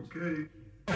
Okay.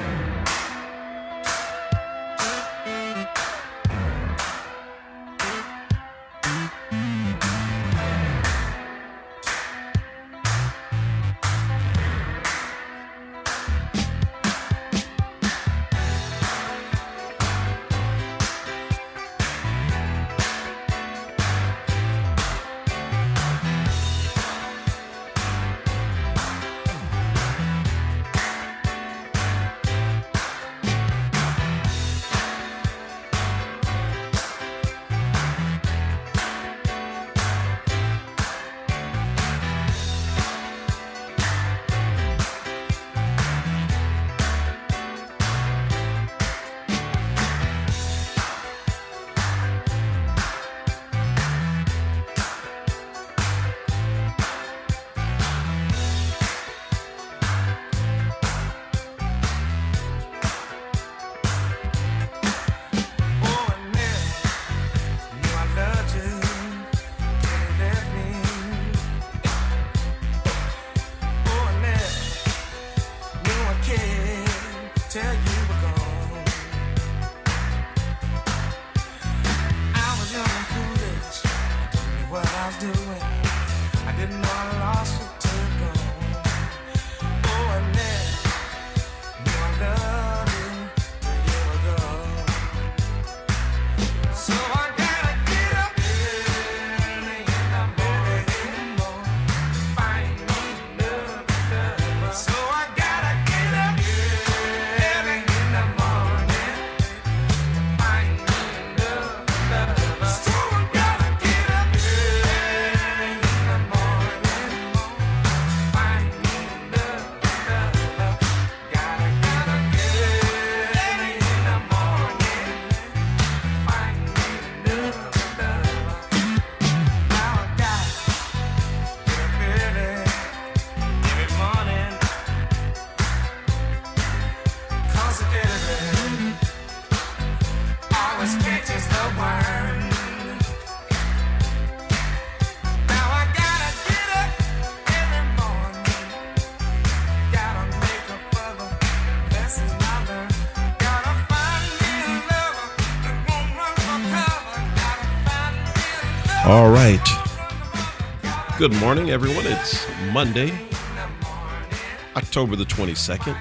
All right. Good morning, everyone. It's Monday, October the 22nd,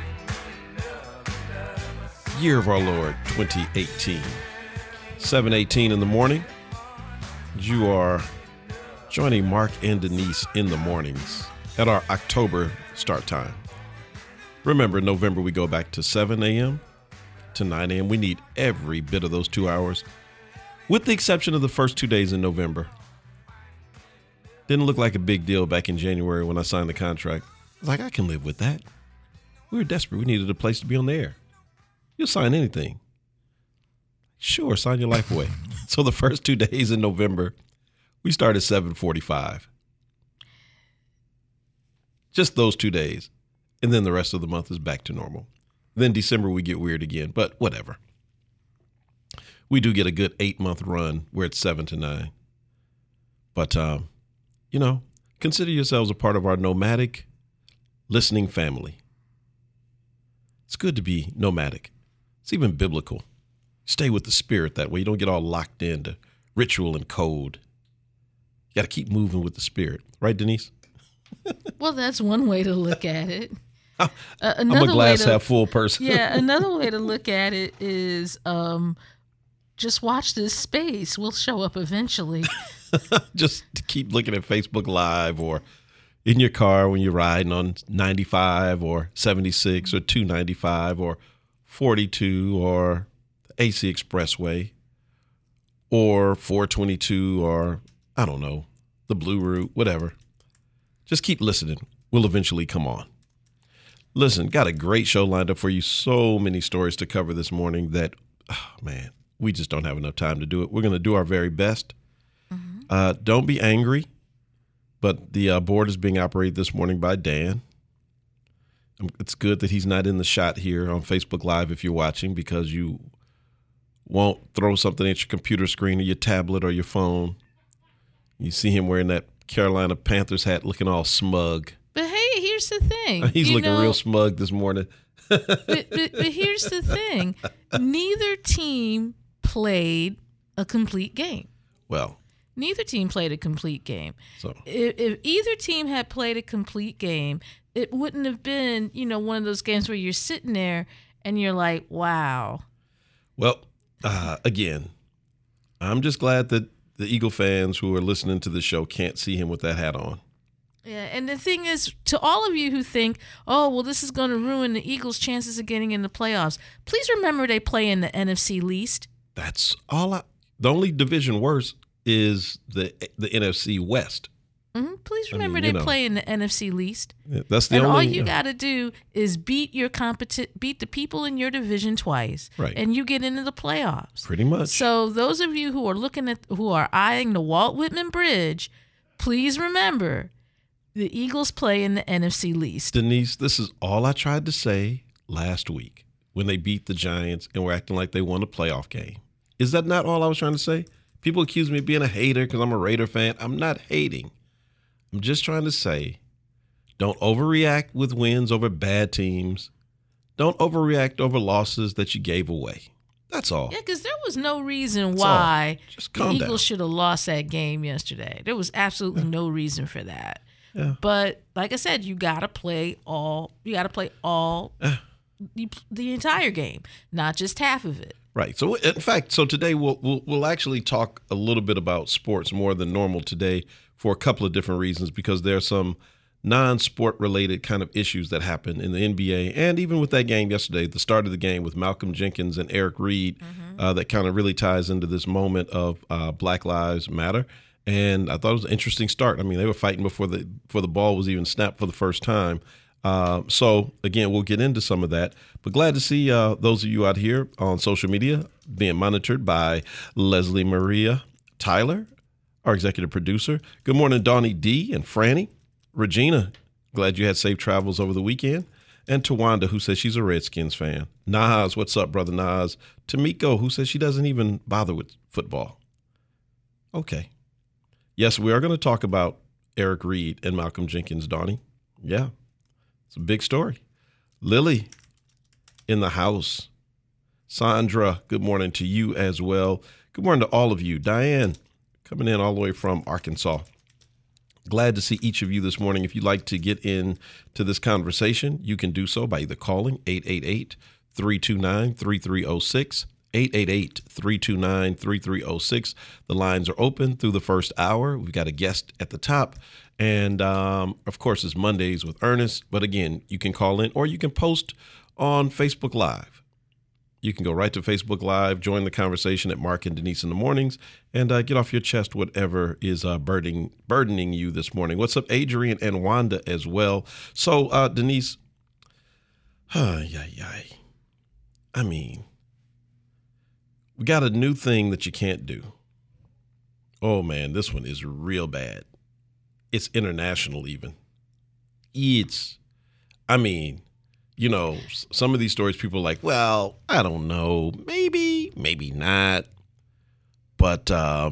year of our Lord, 2018. 7:18 in the morning. You are joining Mark and Denise in the mornings at our October start time. Remember, in November, we go back to 7 a.m. to 9 a.m. We need every bit of those 2 hours, with the exception of the first 2 days in November. Didn't look like a big deal back in January when I signed the contract. I was like, I can live with that. We were desperate. We needed a place to be on the air. You'll sign anything. Sure, sign your life away. So the first 2 days in November, we started at 7:45. Just those 2 days. And then the rest of the month is back to normal. Then December, we get weird again, but whatever. We do get a good 8-month run where it's 7 to 9. But, consider yourselves a part of our nomadic listening family. It's good to be nomadic. It's even biblical. Stay with the spirit that way. You don't get all locked into ritual and code. You got to keep moving with the spirit. Right, Denise? Well, that's one way to look at it. I'm a glass half full person. Yeah, another way to look at it is just watch this space. We'll show up eventually. Just to keep looking at Facebook Live or in your car when you're riding on 95 or 76 or 295 or 42 or AC Expressway or 422 or, I don't know, the Blue Route, whatever. Just keep listening. We'll eventually come on. Listen, got a great show lined up for you. So many stories to cover this morning that, we just don't have enough time to do it. We're going to do our very best. Mm-hmm. Don't be angry, but the board is being operated this morning by Dan. It's good that he's not in the shot here on Facebook Live if you're watching, because you won't throw something at your computer screen or your tablet or your phone. You see him wearing that Carolina Panthers hat looking all smug. But hey, here's the thing. He's looking real smug this morning. But here's the thing. Neither team played a complete game. Well, Neither team played a complete game. so If either team had played a complete game, it wouldn't have been, one of those games where you're sitting there and you're like, wow. well, again, I'm just glad that the Eagle fans who are listening to the show can't see him with that hat on. Yeah, and the thing is, to all of you who think, oh, well, this is going to ruin the Eagles' chances of getting in the playoffs, please remember they play in the NFC least. That's all. The only division worse is the NFC West. Please remember they play in the NFC least. Yeah, that's the and only. all you got to do is beat the people in your division twice, Right. and you get into the playoffs. Pretty much. So those of you who are eyeing the Walt Whitman Bridge, please remember the Eagles play in the NFC least. Denise, this is all I tried to say last week when they beat the Giants and were acting like they won a playoff game. Is that not all I was trying to say? People accuse me of being a hater because I'm a Raider fan. I'm not hating. I'm just trying to say, don't overreact with wins over bad teams. Don't overreact over losses that you gave away. That's all. Yeah, because there was no reason why Just the calm down. Eagles should have lost that game yesterday. There was absolutely no reason for that. Yeah. But like I said, you got to play all the entire game, not just half of it. Right. So, in fact, today we'll actually talk a little bit about sports more than normal today for a couple of different reasons, because there are some non-sport related kind of issues that happen in the NBA, and even with that game yesterday, the start of the game with Malcolm Jenkins and Eric Reed, that kind of really ties into this moment of Black Lives Matter. And I thought it was an interesting start. I mean, they were fighting before the ball was even snapped for the first time. So, again, we'll get into some of that. But glad to see those of you out here on social media being monitored by Leslie Maria Tyler, our executive producer. Good morning, Donnie D and Franny. Regina, glad you had safe travels over the weekend. And Tawanda, who says she's a Redskins fan. Nas, what's up, brother Nas? Tamiko, who says she doesn't even bother with football. Okay. Yes, we are going to talk about Eric Reed and Malcolm Jenkins, Donnie. Yeah, it's a big story. Lily in the house. Sandra, good morning to you as well. Good morning to all of you. Diane, coming in all the way from Arkansas. Glad to see each of you this morning. If you'd like to get into this conversation, you can do so by either calling 888-329-3306, 888-329-3306. The lines are open through the first hour. We've got a guest at the top. And, of course, it's Mondays with Ernest. But, again, you can call in or you can post on Facebook Live. You can go right to Facebook Live, join the conversation at Mark and Denise in the mornings, and get off your chest whatever is burdening you this morning. What's up, Adrian and Wanda as well? So, Denise, I mean, we got a new thing that you can't do. Oh, man, this one is real bad. It's international even. Some of these stories, people are like, well, I don't know, maybe not. But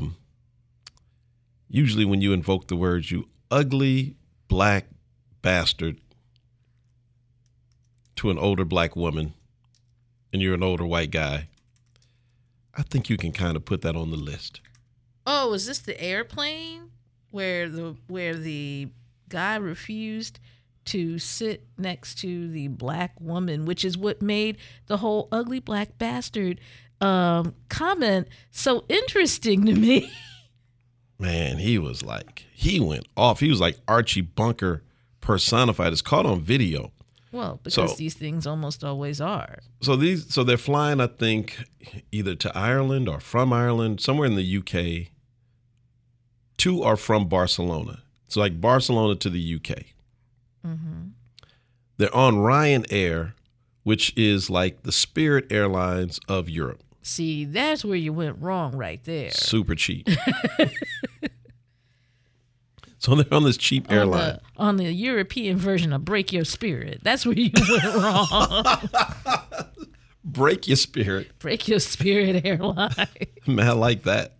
usually when you invoke the words, you ugly black bastard, to an older black woman, and you're an older white guy, I think you can kind of put that on the list. Oh, is this the airplane where the guy refused to sit next to the black woman, which is what made the whole ugly black bastard comment so interesting to me? Man, he went off. He was like Archie Bunker personified. It's caught on video. Well, because these things almost always are. So they're flying, I think, either to Ireland or from Ireland, somewhere in the UK, to or from Barcelona. So like Barcelona to the UK. Mm-hmm. They're on Ryanair, which is like the Spirit Airlines of Europe. See, that's where you went wrong right there. Super cheap. So they're on this cheap airline. On the European version of Break Your Spirit. That's where you went wrong. Break Your Spirit. Break Your Spirit airline. Man, I like that.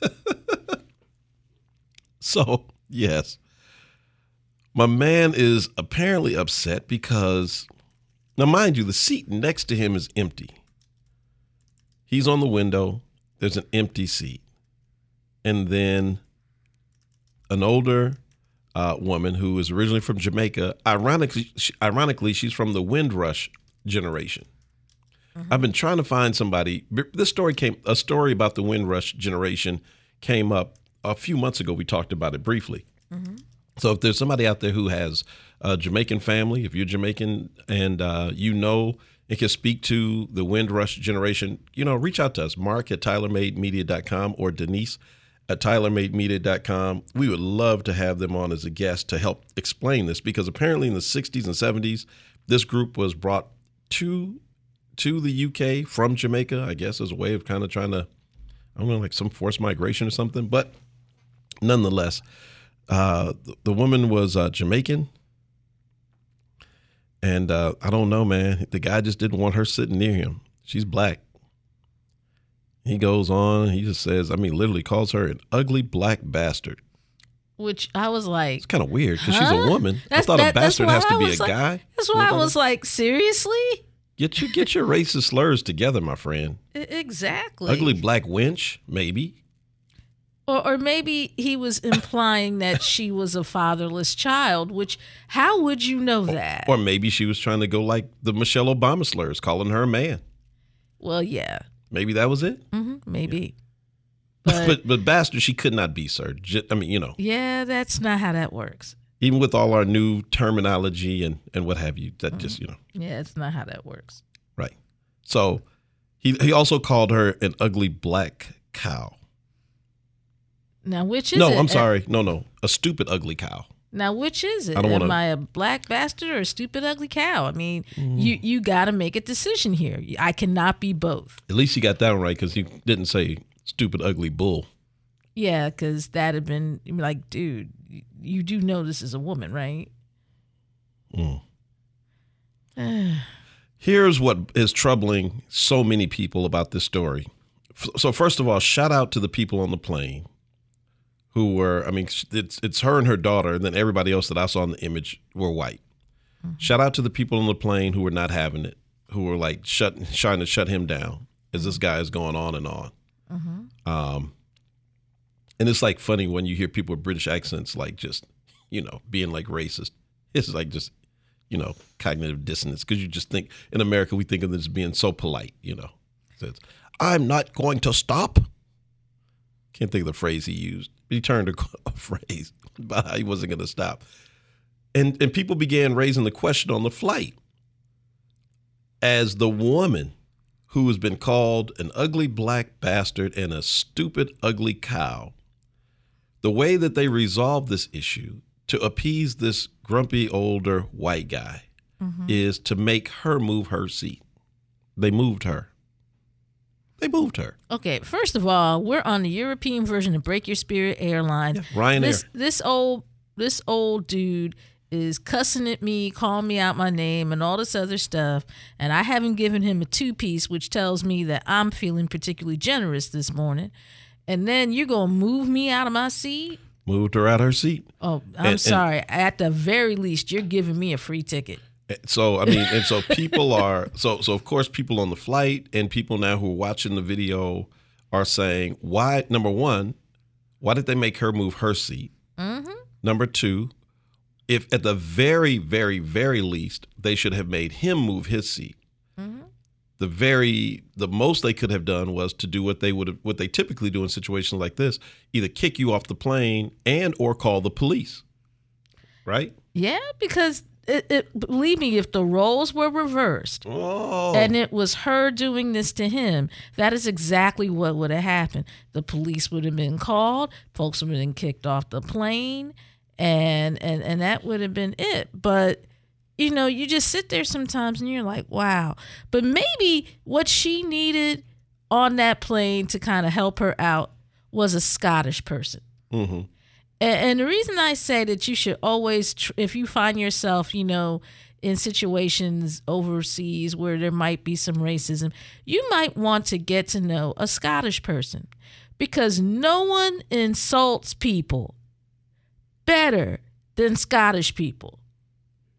So, yes. My man is apparently upset because Now, mind you, the seat next to him is empty. He's on the window. There's an empty seat. And then an older woman who is originally from Jamaica. Ironically, she's from the Windrush generation. Mm-hmm. I've been trying to find somebody. A story about the Windrush generation came up a few months ago. We talked about it briefly. Mm-hmm. So if there's somebody out there who has a Jamaican family, if you're Jamaican and it can speak to the Windrush generation, reach out to us, Mark@TylerMadeMedia.com or Denise@TylerMadeMedia.com. We would love to have them on as a guest to help explain this, because apparently in the 60s and 70s, this group was brought to the UK from Jamaica, I guess, as a way of kind of trying to, like some forced migration or something. But nonetheless, the woman was Jamaican. And I don't know, man. The guy just didn't want her sitting near him. She's black. He goes on. He just says, literally calls her an ugly black bastard. Which I was like, it's kind of weird because she's a woman. I thought a bastard has to be a guy. That's why I was like, seriously? Get your racist slurs together, my friend. Exactly. Ugly black wench, maybe. Or maybe he was implying that she was a fatherless child, which, how would you know that? Or maybe she was trying to go like the Michelle Obama slurs, calling her a man. Well, yeah. Maybe that was it? Mm-hmm, maybe. Yeah. But bastard, she could not be, sir. Yeah, that's not how that works. Even with all our new terminology and what have you, that just. Yeah, it's not how that works. Right. So he also called her an ugly black cow. Now, which is it? No, I'm sorry. No. A stupid, ugly cow. Now, which is it? Am I a black bastard or a stupid, ugly cow? You got to make a decision here. I cannot be both. At least you got that one right, because you didn't say stupid, ugly bull. Yeah, because that had been like, dude, you do know this is a woman, right? Here's what is troubling so many people about this story. So first of all, shout out to the people on the plane who were, it's her and her daughter, and then everybody else that I saw in the image were white. Mm-hmm. Shout out to the people on the plane who were not having it, who were like trying to shut him down as this guy is going on and on. Mm-hmm. And it's like funny when you hear people with British accents, like just, being like racist. It's like just, cognitive dissonance, because you just think in America, we think of this as being so polite, Says, I'm not going to stop. Can't think of the phrase he used. He turned a phrase about how he wasn't going to stop. And people began raising the question on the flight. As the woman who has been called an ugly black bastard and a stupid, ugly cow, the way that they resolved this issue to appease this grumpy, older white guy is to make her move her seat. They moved her. Okay, first of all, we're on the European version of Break Your Spirit airline. Yeah, Ryanair. This old dude is cussing at me, calling me out my name and all this other stuff, and I haven't given him a two-piece, which tells me that I'm feeling particularly generous this morning. And then you're going to move me out of my seat? Moved her out of her seat. Oh, I'm sorry. At the very least, you're giving me a free ticket. So, so people are, so of course, people on the flight and people now who are watching the video are saying, number one, why did they make her move her seat? Mm-hmm. Number two, if at the very, very, very least, they should have made him move his seat. Mm-hmm. The most they could have done was to do what they typically do in situations like this, either kick you off the plane or call the police. Right? Yeah, because believe me, if the roles were reversed and it was her doing this to him, that is exactly what would have happened. The police would have been called, folks would have been kicked off the plane, and that would have been it. But you just sit there sometimes and you're like, wow. But maybe what she needed on that plane to kind of help her out was a Scottish person. Mm-hmm. And the reason I say that you should always, if you find yourself, in situations overseas where there might be some racism, you might want to get to know a Scottish person, because no one insults people better than Scottish people.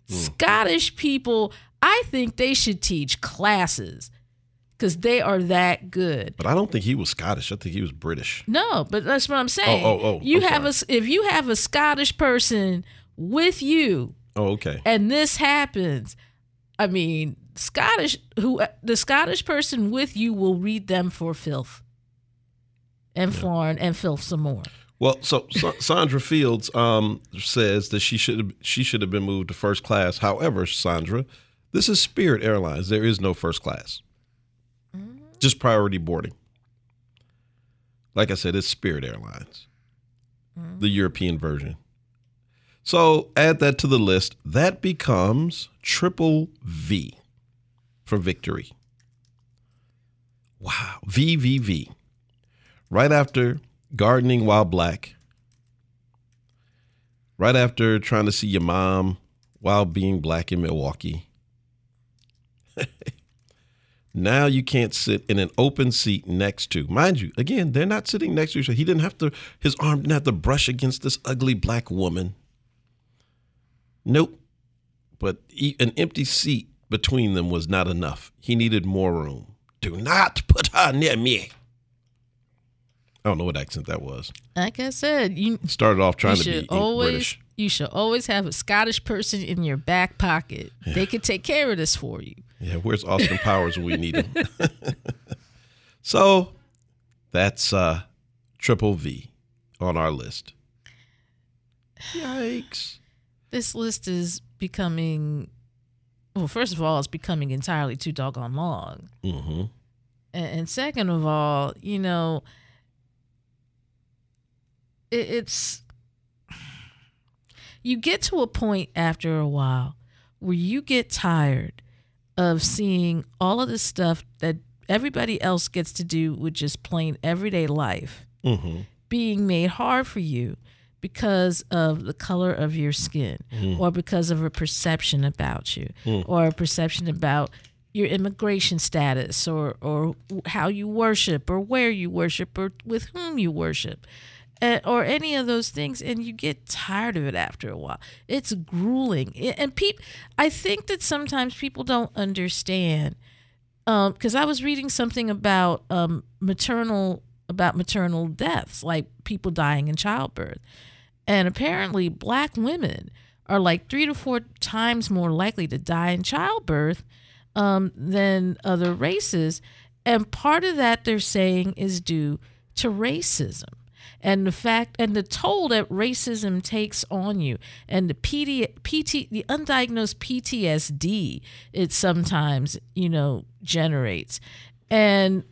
Scottish people, I think they should teach classes because they are that good. But I don't think he was Scottish. I think he was British. No, but that's what I'm saying. If you have a Scottish person with you, okay, and this happens, I mean, the Scottish person with you will read them for filth and foreign and filth some more. Well, so Sandra Fields says that she should have been moved to first class. However, Sandra, this is Spirit Airlines. There is no first class. Just priority boarding. Like I said, it's Spirit Airlines, the European version. So add that to the list. That becomes triple V for victory. Wow. VVV. Right after gardening while black. Right after trying to see your mom while being black in Milwaukee. Now you can't sit in an open seat next to, mind you, again, they're not sitting next to each other. He didn't have to, his arm didn't have to brush against this ugly black woman. Nope. But an empty seat between them was not enough. He needed more room. Do not put her near me. I don't know what accent that was. Like I said, you started off trying to be British. You should always have a Scottish person in your back pocket. Yeah. They could take care of this for you. Yeah, where's Austin Powers when we need him? So that's triple V on our list. Yikes. This list is becoming, well, first of all, it's becoming entirely too doggone long. Mm-hmm. And second of all, you know, it's, you get to a point after a while where you get tired of seeing all of the stuff that everybody else gets to do with just plain everyday life being made hard for you because of the color of your skin or because of a perception about you or a perception about your immigration status or how you worship or where you worship or with whom you worship. Or any of those things, and you get tired of it after a while. It's grueling, and I think that sometimes people don't understand. Because I was reading something about maternal deaths, like people dying in childbirth, and apparently Black women are like 3 to 4 times more likely to die in childbirth than other races, and part of that they're saying is due to racism. And the fact and the toll that racism takes on you, and the the undiagnosed PTSD it sometimes generates, and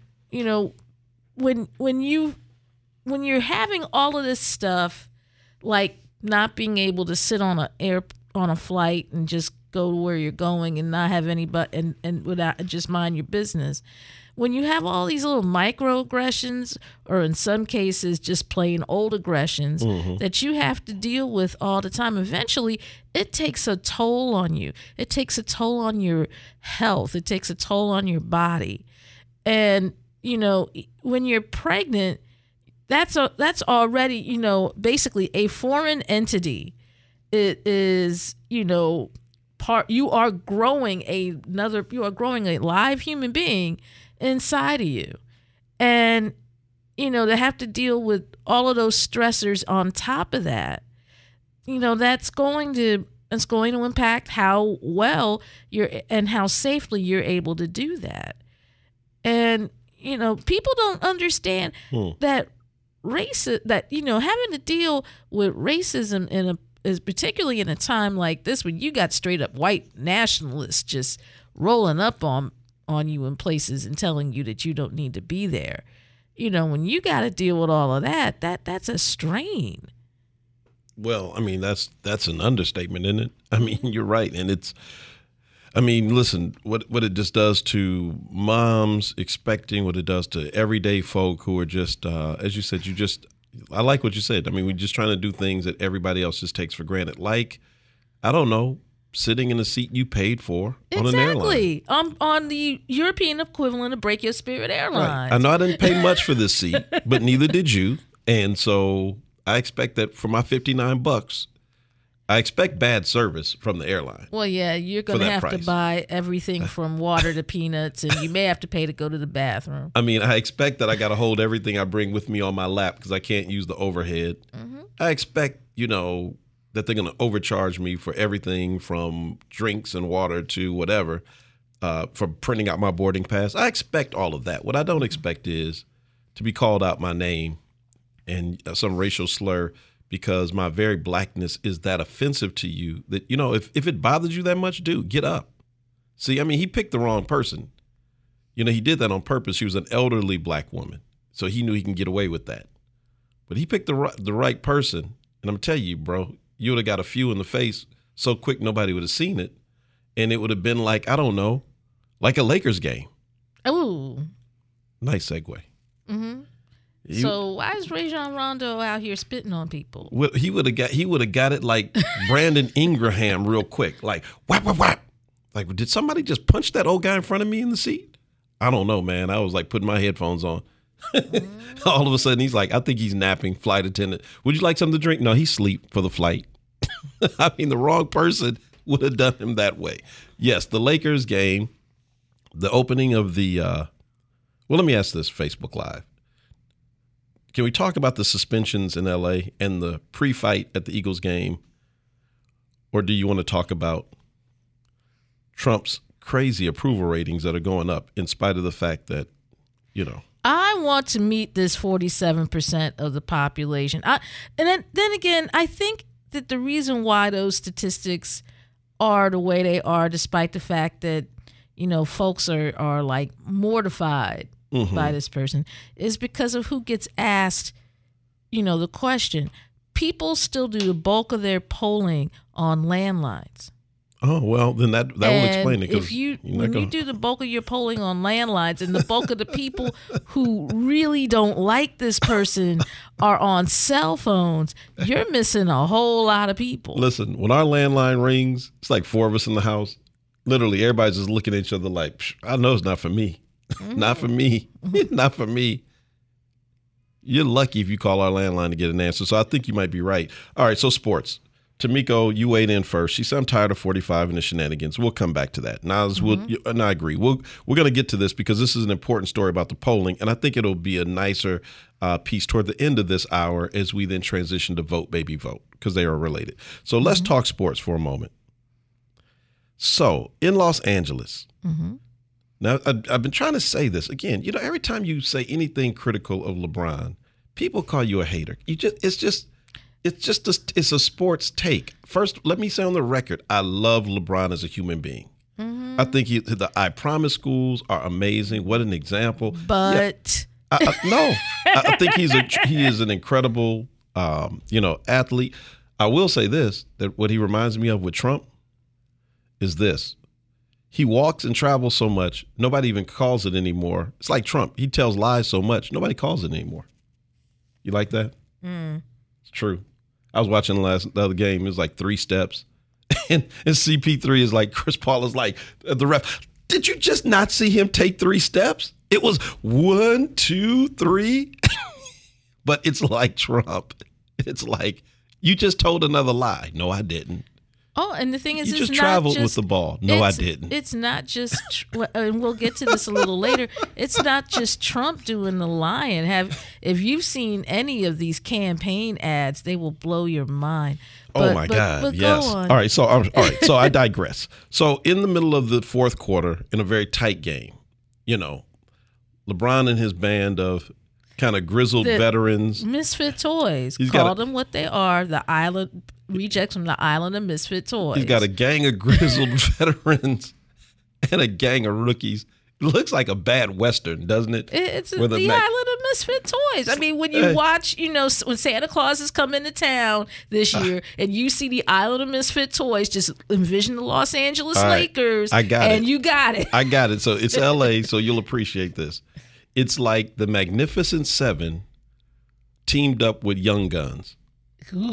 when you're having all of this stuff, like not being able to sit on a flight and just go to where you're going and not have anybody and without just mind your business. When you have all these little microaggressions, or in some cases just plain old aggressions that you have to deal with all the time, eventually it takes a toll on you. It takes a toll on your health. It takes a toll on your body. And, when you're pregnant, that's already, basically a foreign entity. It is, you are growing a live human being inside of you, and to have to deal with all of those stressors on top of that, that's going to impact how well and how safely you're able to do that. And people don't understand that having to deal with racism is particularly in a time like this, when you got straight up white nationalists just rolling up on you in places and telling you that you don't need to be there. When you got to deal with all of that's a strain. Well, I mean, that's an understatement, isn't it? I mean, you're right. And listen, what it just does to moms expecting, what it does to everyday folk who are just, as you said, I like what you said. I mean, we're just trying to do things that everybody else just takes for granted. Like, I don't know, sitting in a seat you paid for on an airline. Exactly. On the European equivalent of Break Your Spirit Airlines. Right. I know I didn't pay much for this seat, but neither did you. And so I expect that for my $59, I expect bad service from the airline. Well, yeah, you're going to that have to price. buy everything from water to peanuts, and you may have to pay to go to the bathroom. I mean, I expect that I got to hold everything I bring with me on my lap because I can't use the overhead. Mm-hmm. I expect, that they're going to overcharge me for everything from drinks and water to whatever, for printing out my boarding pass. I expect all of that. What I don't expect is to be called out my name and some racial slur because my very blackness is that offensive to you that, if it bothers you that much, dude, get up. See, I mean, he picked the wrong person. He did that on purpose. She was an elderly black woman, so he knew he can get away with that. But he picked the right person, and I'm going to tell you, bro, you would have got a few in the face so quick nobody would have seen it, and it would have been like, I don't know, like a Lakers game. Ooh. Nice segue. Mm-hmm. So why is Rajon Rondo out here spitting on people? Well, he would have got it like Brandon Ingraham real quick, like whap whap whap. Like, did somebody just punch that old guy in front of me in the seat? I don't know, man. I was like putting my headphones on. All of a sudden, he's like, I think he's napping. Flight attendant, would you like something to drink? No, he's asleep for the flight. I mean, the wrong person would have done him that way. Yes, the Lakers game, the opening of the. Well, let me ask this: Facebook Live. Can we talk about the suspensions in L.A. and the pre-fight at the Eagles game? Or do you want to talk about Trump's crazy approval ratings that are going up in spite of the fact that, I want to meet this 47% of the population. And then again, I think that the reason why those statistics are the way they are, despite the fact that, folks are like mortified by this person, is because of who gets asked, the question. People still do the bulk of their polling on landlines. Oh, well, then that will explain it. If you do the bulk of your polling on landlines and the bulk of the people who really don't like this person are on cell phones, you're missing a whole lot of people. Listen, when our landline rings, it's like four of us in the house. Literally, everybody's just looking at each other like, I know it's not for me. Not for me. Not for me. You're lucky if you call our landline to get an answer. So I think you might be right. All right, so sports. Tamiko, you weighed in first. She said, I'm tired of 45 and the shenanigans. We'll come back to that. Nas, and I agree. We're going to get to this because this is an important story about the polling, and I think it'll be a nicer piece toward the end of this hour as we then transition to Vote Baby Vote because they are related. So let's talk sports for a moment. So in Los Angeles, now I've been trying to say this again. Every time you say anything critical of LeBron, people call you a hater. It's a sports take. First, let me say on the record, I love LeBron as a human being. I think the I Promise schools are amazing. What an example! But I think he is an incredible, athlete. I will say this: that what he reminds me of with Trump is this: he walks and travels so much, nobody even calls it anymore. It's like Trump; he tells lies so much, nobody calls it anymore. You like that? It's true. I was watching the other game. It was like 3 steps. And CP3 is like, Chris Paul is like, the ref, did you just not see him take 3 steps? It was 1, 2, 3. But it's like Trump. It's like, you just told another lie. No, I didn't. Oh, and the thing is, you it's just not traveled with the ball. No, I didn't. It's not just, and we'll get to this a little later. It's not just Trump doing the lying. If you've seen any of these campaign ads, they will blow your mind. Oh my God! Yes. Go on. All right. So I digress. So in the middle of the fourth quarter, in a very tight game, LeBron and his band of kind of grizzled veterans, misfit toys, called them what they are. The island. Rejects from the island of misfit toys. He's got a gang of grizzled veterans and a gang of rookies. It looks like a bad Western, doesn't it? It's the island of misfit toys. I mean, when you watch, when Santa Claus is coming to town this year and you see the island of misfit toys, just envision the Los Angeles Lakers. I got it. And you got it. I got it. So it's L.A., so you'll appreciate this. It's like the Magnificent Seven teamed up with Young Guns. Ooh.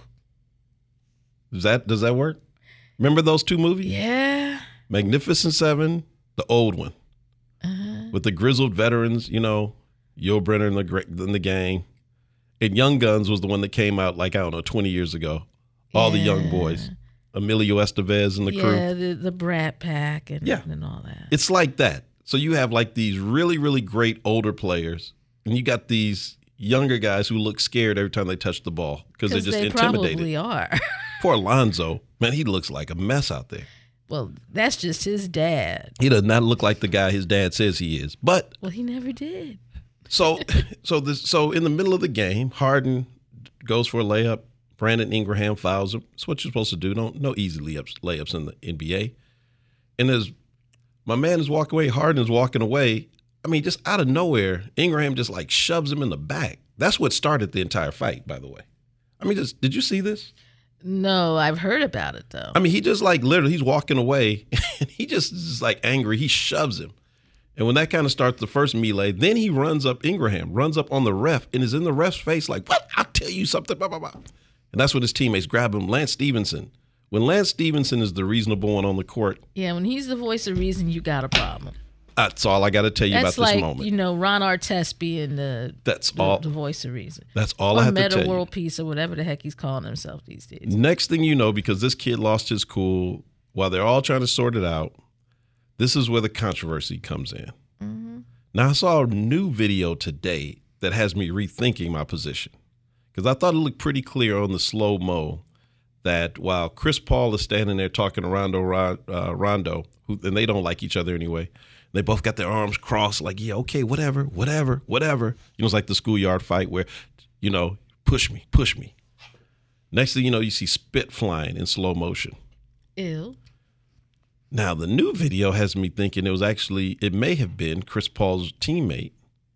Does that work? Remember those 2 movies? Yeah. Magnificent Seven, the old one, with the grizzled veterans, Yul Brynner and the gang. And Young Guns was the one that came out 20 years ago. all the young boys. Emilio Estevez and the crew. Yeah, the Brat Pack and all that. It's like that. So you have like these really, really great older players, and you got these younger guys who look scared every time they touch the ball because they're just intimidated. Probably are. Poor Alonzo, man, he looks like a mess out there. Well, that's just his dad. He does not look like the guy his dad says he is. But he never did. So in the middle of the game, Harden goes for a layup. Brandon Ingram fouls him. That's what you're supposed to do. No easy layups in the NBA. And as my man is walking away, Harden is walking away. I mean, just out of nowhere, Ingram just like shoves him in the back. That's what started the entire fight, by the way. I mean, did you see this? No, I've heard about it, though. I mean, he just like literally, he's walking away, and he just is like angry. He shoves him. And when that kind of starts the first melee, then he runs up, Ingram runs up on the ref and is in the ref's face like, what? I'll tell you something, blah, blah, blah. And that's when his teammates grab him. Lance Stevenson. When Lance Stevenson is the reasonable one on the court. Yeah, when he's the voice of reason, you got a problem. That's all I got to tell you about this moment. That's like, Ron Artest being the voice of reason. That's all I have to tell you. Meta World Peace or whatever the heck he's calling himself these days. Next thing you know, because this kid lost his cool while they're all trying to sort it out, this is where the controversy comes in. Mm-hmm. Now, I saw a new video today that has me rethinking my position because I thought it looked pretty clear on the slow-mo that while Chris Paul is standing there talking to Rondo, and they don't like each other anyway, they both got their arms crossed like, yeah, okay, whatever. It's like the schoolyard fight where, push me. Next thing you know, you see spit flying in slow motion. Ew. Now, the new video has me thinking it may have been Chris Paul's teammate,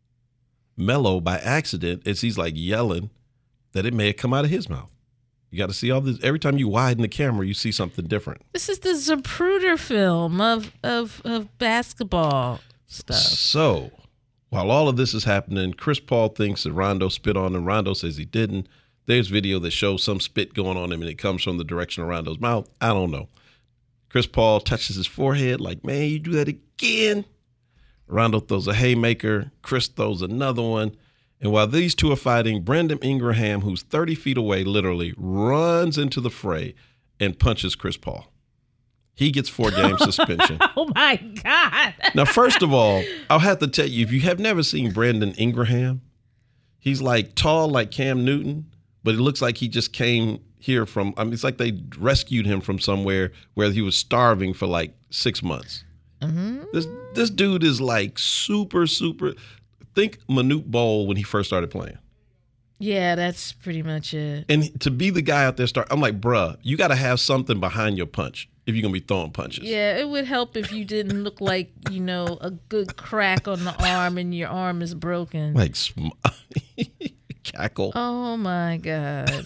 Melo, by accident, as he's like yelling that it may have come out of his mouth. You got to see all this. Every time you widen the camera, you see something different. This is the Zapruder film of basketball stuff. So, while all of this is happening, Chris Paul thinks that Rondo spit on him. Rondo says he didn't. There's video that shows some spit going on him, and it comes from the direction of Rondo's mouth. I don't know. Chris Paul touches his forehead like, man, you do that again. Rondo throws a haymaker. Chris throws another one. And while these two are fighting, Brandon Ingram, who's 30 feet away, literally runs into the fray and punches Chris Paul. He gets 4-game suspension. Oh, my God. Now, first of all, I'll have to tell you, if you have never seen Brandon Ingram, he's like tall like Cam Newton, but it looks like he just came here from, it's like they rescued him from somewhere where he was starving for like 6 months. Mm-hmm. This dude is like super. Think Manute Bol when he first started playing. Yeah, that's pretty much it. And to be the guy out there I'm like, bruh, you got to have something behind your punch if you're going to be throwing punches. Yeah, it would help if you didn't look like, a good crack on the arm and your arm is broken. Like, cackle. Oh, my God.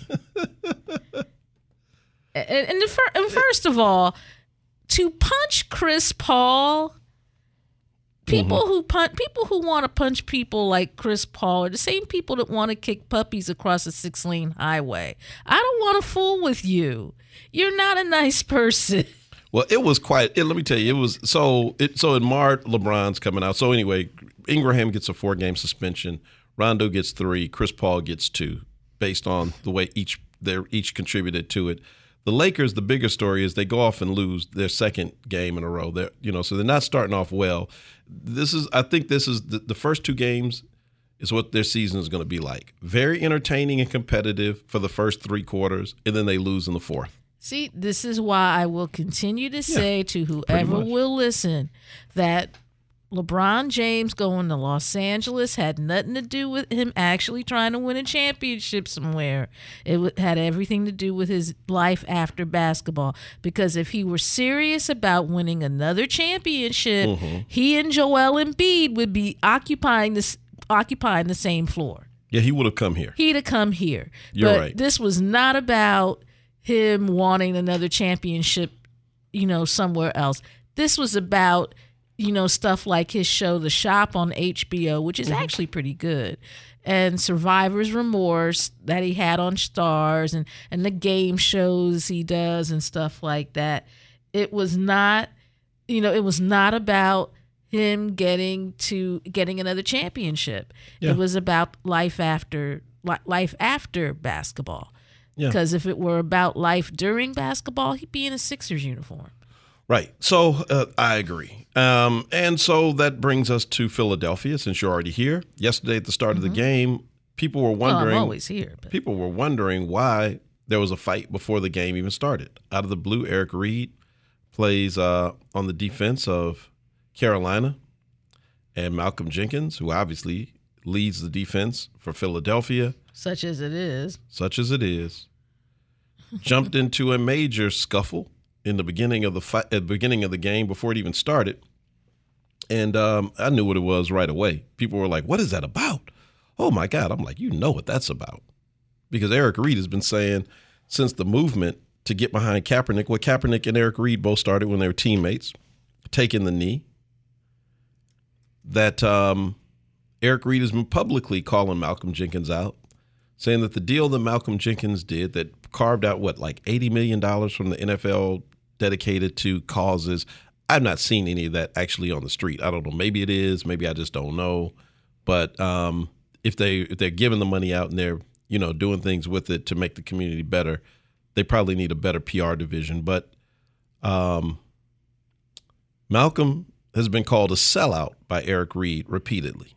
and first of all, to punch Chris Paul... People who want to punch people like Chris Paul are the same people that want to kick puppies across a 6-lane highway. I don't want to fool with you. You're not a nice person. Well, it was let me tell you, it was so in March, LeBron's coming out. So anyway, Ingram gets a 4-game suspension. Rondo gets 3. Chris Paul gets 2, based on the way they're each contributed to it. The Lakers, the bigger story is they go off and lose their second game in a row. So they're not starting off well. I think this is the first 2 games is what their season is going to be like. Very entertaining and competitive for the first 3 quarters, and then they lose in the 4th. See, this is why I will continue to say to whoever will listen that LeBron James going to Los Angeles had nothing to do with him actually trying to win a championship somewhere. It had everything to do with his life after basketball. Because if he were serious about winning another championship, he and Joel Embiid would be occupying the same floor. Yeah, he would have come here. He'd have come here. You're right. This was not about him wanting another championship, somewhere else. This was about stuff like his show, The Shop on HBO, which is actually pretty good, and Survivor's Remorse that he had on Stars, and the game shows he does and stuff like that. It was not, it was not about him getting another championship. Yeah. It was about life after basketball. Yeah. Because if it were about life during basketball, he'd be in a Sixers uniform. Right. So I agree. And so that brings us to Philadelphia, since you're already here. Yesterday at the start of the game, people were wondering. I'm always here. But. People were wondering why there was a fight before the game even started. Out of the blue, Eric Reed plays on the defense of Carolina, and Malcolm Jenkins, who obviously leads the defense for Philadelphia. Such as it is. Jumped into a major scuffle in the beginning of the fight, at the beginning of the game before it even started. And I knew what it was right away. People were like, what is that about? Oh, my God. I'm like, you know what that's about. Because Eric Reed has been saying since the movement to get behind Kaepernick, what Kaepernick and Eric Reed both started when they were teammates, taking the knee, that Eric Reed has been publicly calling Malcolm Jenkins out, saying that the deal that Malcolm Jenkins did that carved out, like $80 million from the NFL dedicated to causes. I've not seen any of that actually on the street. I don't know. Maybe it is. Maybe I just don't know. But if they're giving the money out and they're, doing things with it to make the community better, they probably need a better PR division. But Malcolm has been called a sellout by Eric Reed repeatedly.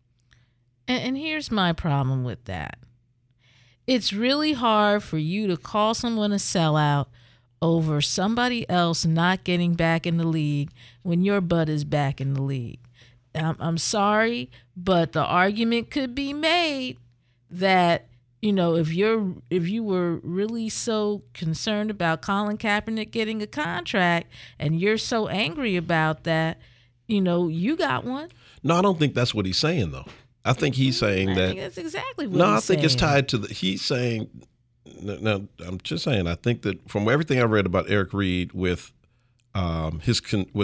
And here's my problem with that. It's really hard for you to call someone a sellout over somebody else not getting back in the league when your butt is back in the league. I'm sorry, but the argument could be made that, if you were really so concerned about Colin Kaepernick getting a contract and you're so angry about that, you got one. No, I don't think that's what he's saying, though. I think he's saying that. I think that's exactly what he's saying. No, I think saying. It's tied to he's saying, no, I'm just saying, I think that from everything I've read about Eric Reed with his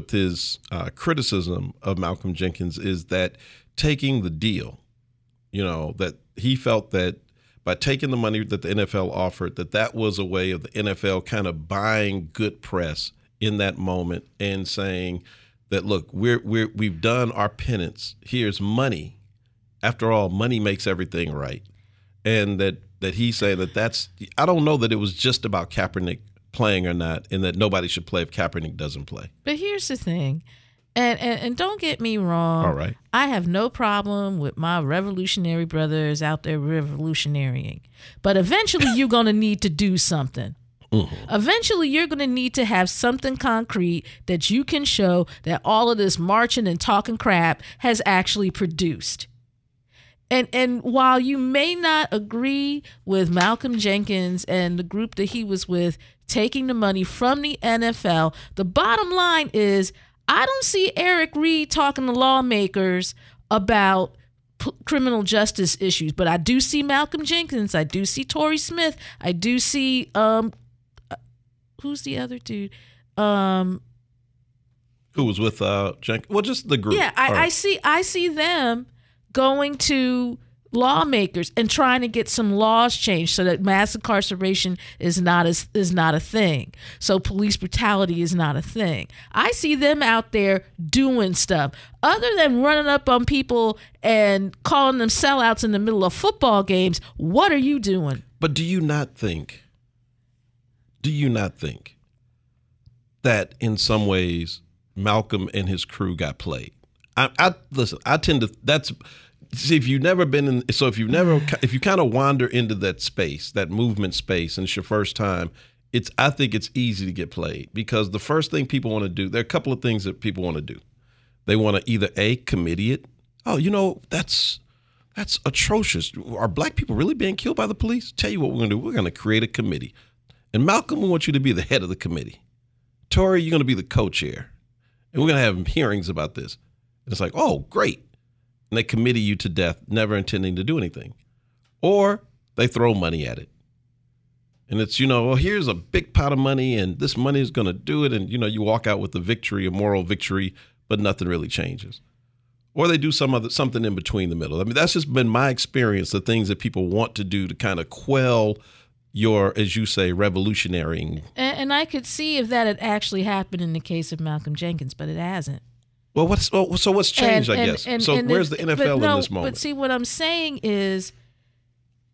criticism of Malcolm Jenkins is that taking the deal, that he felt that by taking the money that the NFL offered, that was a way of the NFL kind of buying good press in that moment and saying that, look, we've done our penance. Here's money. After all, money makes everything right. And that he's saying that's – I don't know that it was just about Kaepernick playing or not and that nobody should play if Kaepernick doesn't play. But here's the thing, and don't get me wrong. All right. I have no problem with my revolutionary brothers out there revolutionarying. But eventually you're going to need to do something. Mm-hmm. Eventually, you're going to need to have something concrete that you can show that all of this marching and talking crap has actually produced. And while you may not agree with Malcolm Jenkins and the group that he was with taking the money from the NFL, the bottom line is I don't see Eric Reed talking to lawmakers about criminal justice issues, but I do see Malcolm Jenkins. I do see Torrey Smith. I do see who's the other dude? Who was with Jenkins? Well, just the group. Yeah, I see them going to lawmakers and trying to get some laws changed so that mass incarceration is not a thing. So police brutality is not a thing. I see them out there doing stuff other than running up on people and calling them sellouts in the middle of football games. What are you doing? But do you not think that in some ways Malcolm and his crew got played? Listen, I tend to, see, if you kind of wander into that space, that movement space, and it's your first time, I think it's easy to get played because the first thing people want to do, there are a couple of things that people want to do. They want to either committee it. Oh, that's atrocious. Are black people really being killed by the police? Tell you what we're going to do. We're going to create a committee. And Malcolm, we want you to be the head of the committee. Torrey, you're going to be the co-chair. And we're going to have hearings about this. And it's like, oh, great. And they committee you to death, never intending to do anything. Or they throw money at it. And it's, well, here's a big pot of money and this money is going to do it. And, you walk out with a victory, a moral victory, but nothing really changes. Or they do something in between the middle. I mean, that's just been my experience, the things that people want to do to kind of quell your, as you say, revolutionarying. And I could see if that had actually happened in the case of Malcolm Jenkins, but it hasn't. Well, what's changed, I guess? So where's the NFL in this moment? But see, what I'm saying is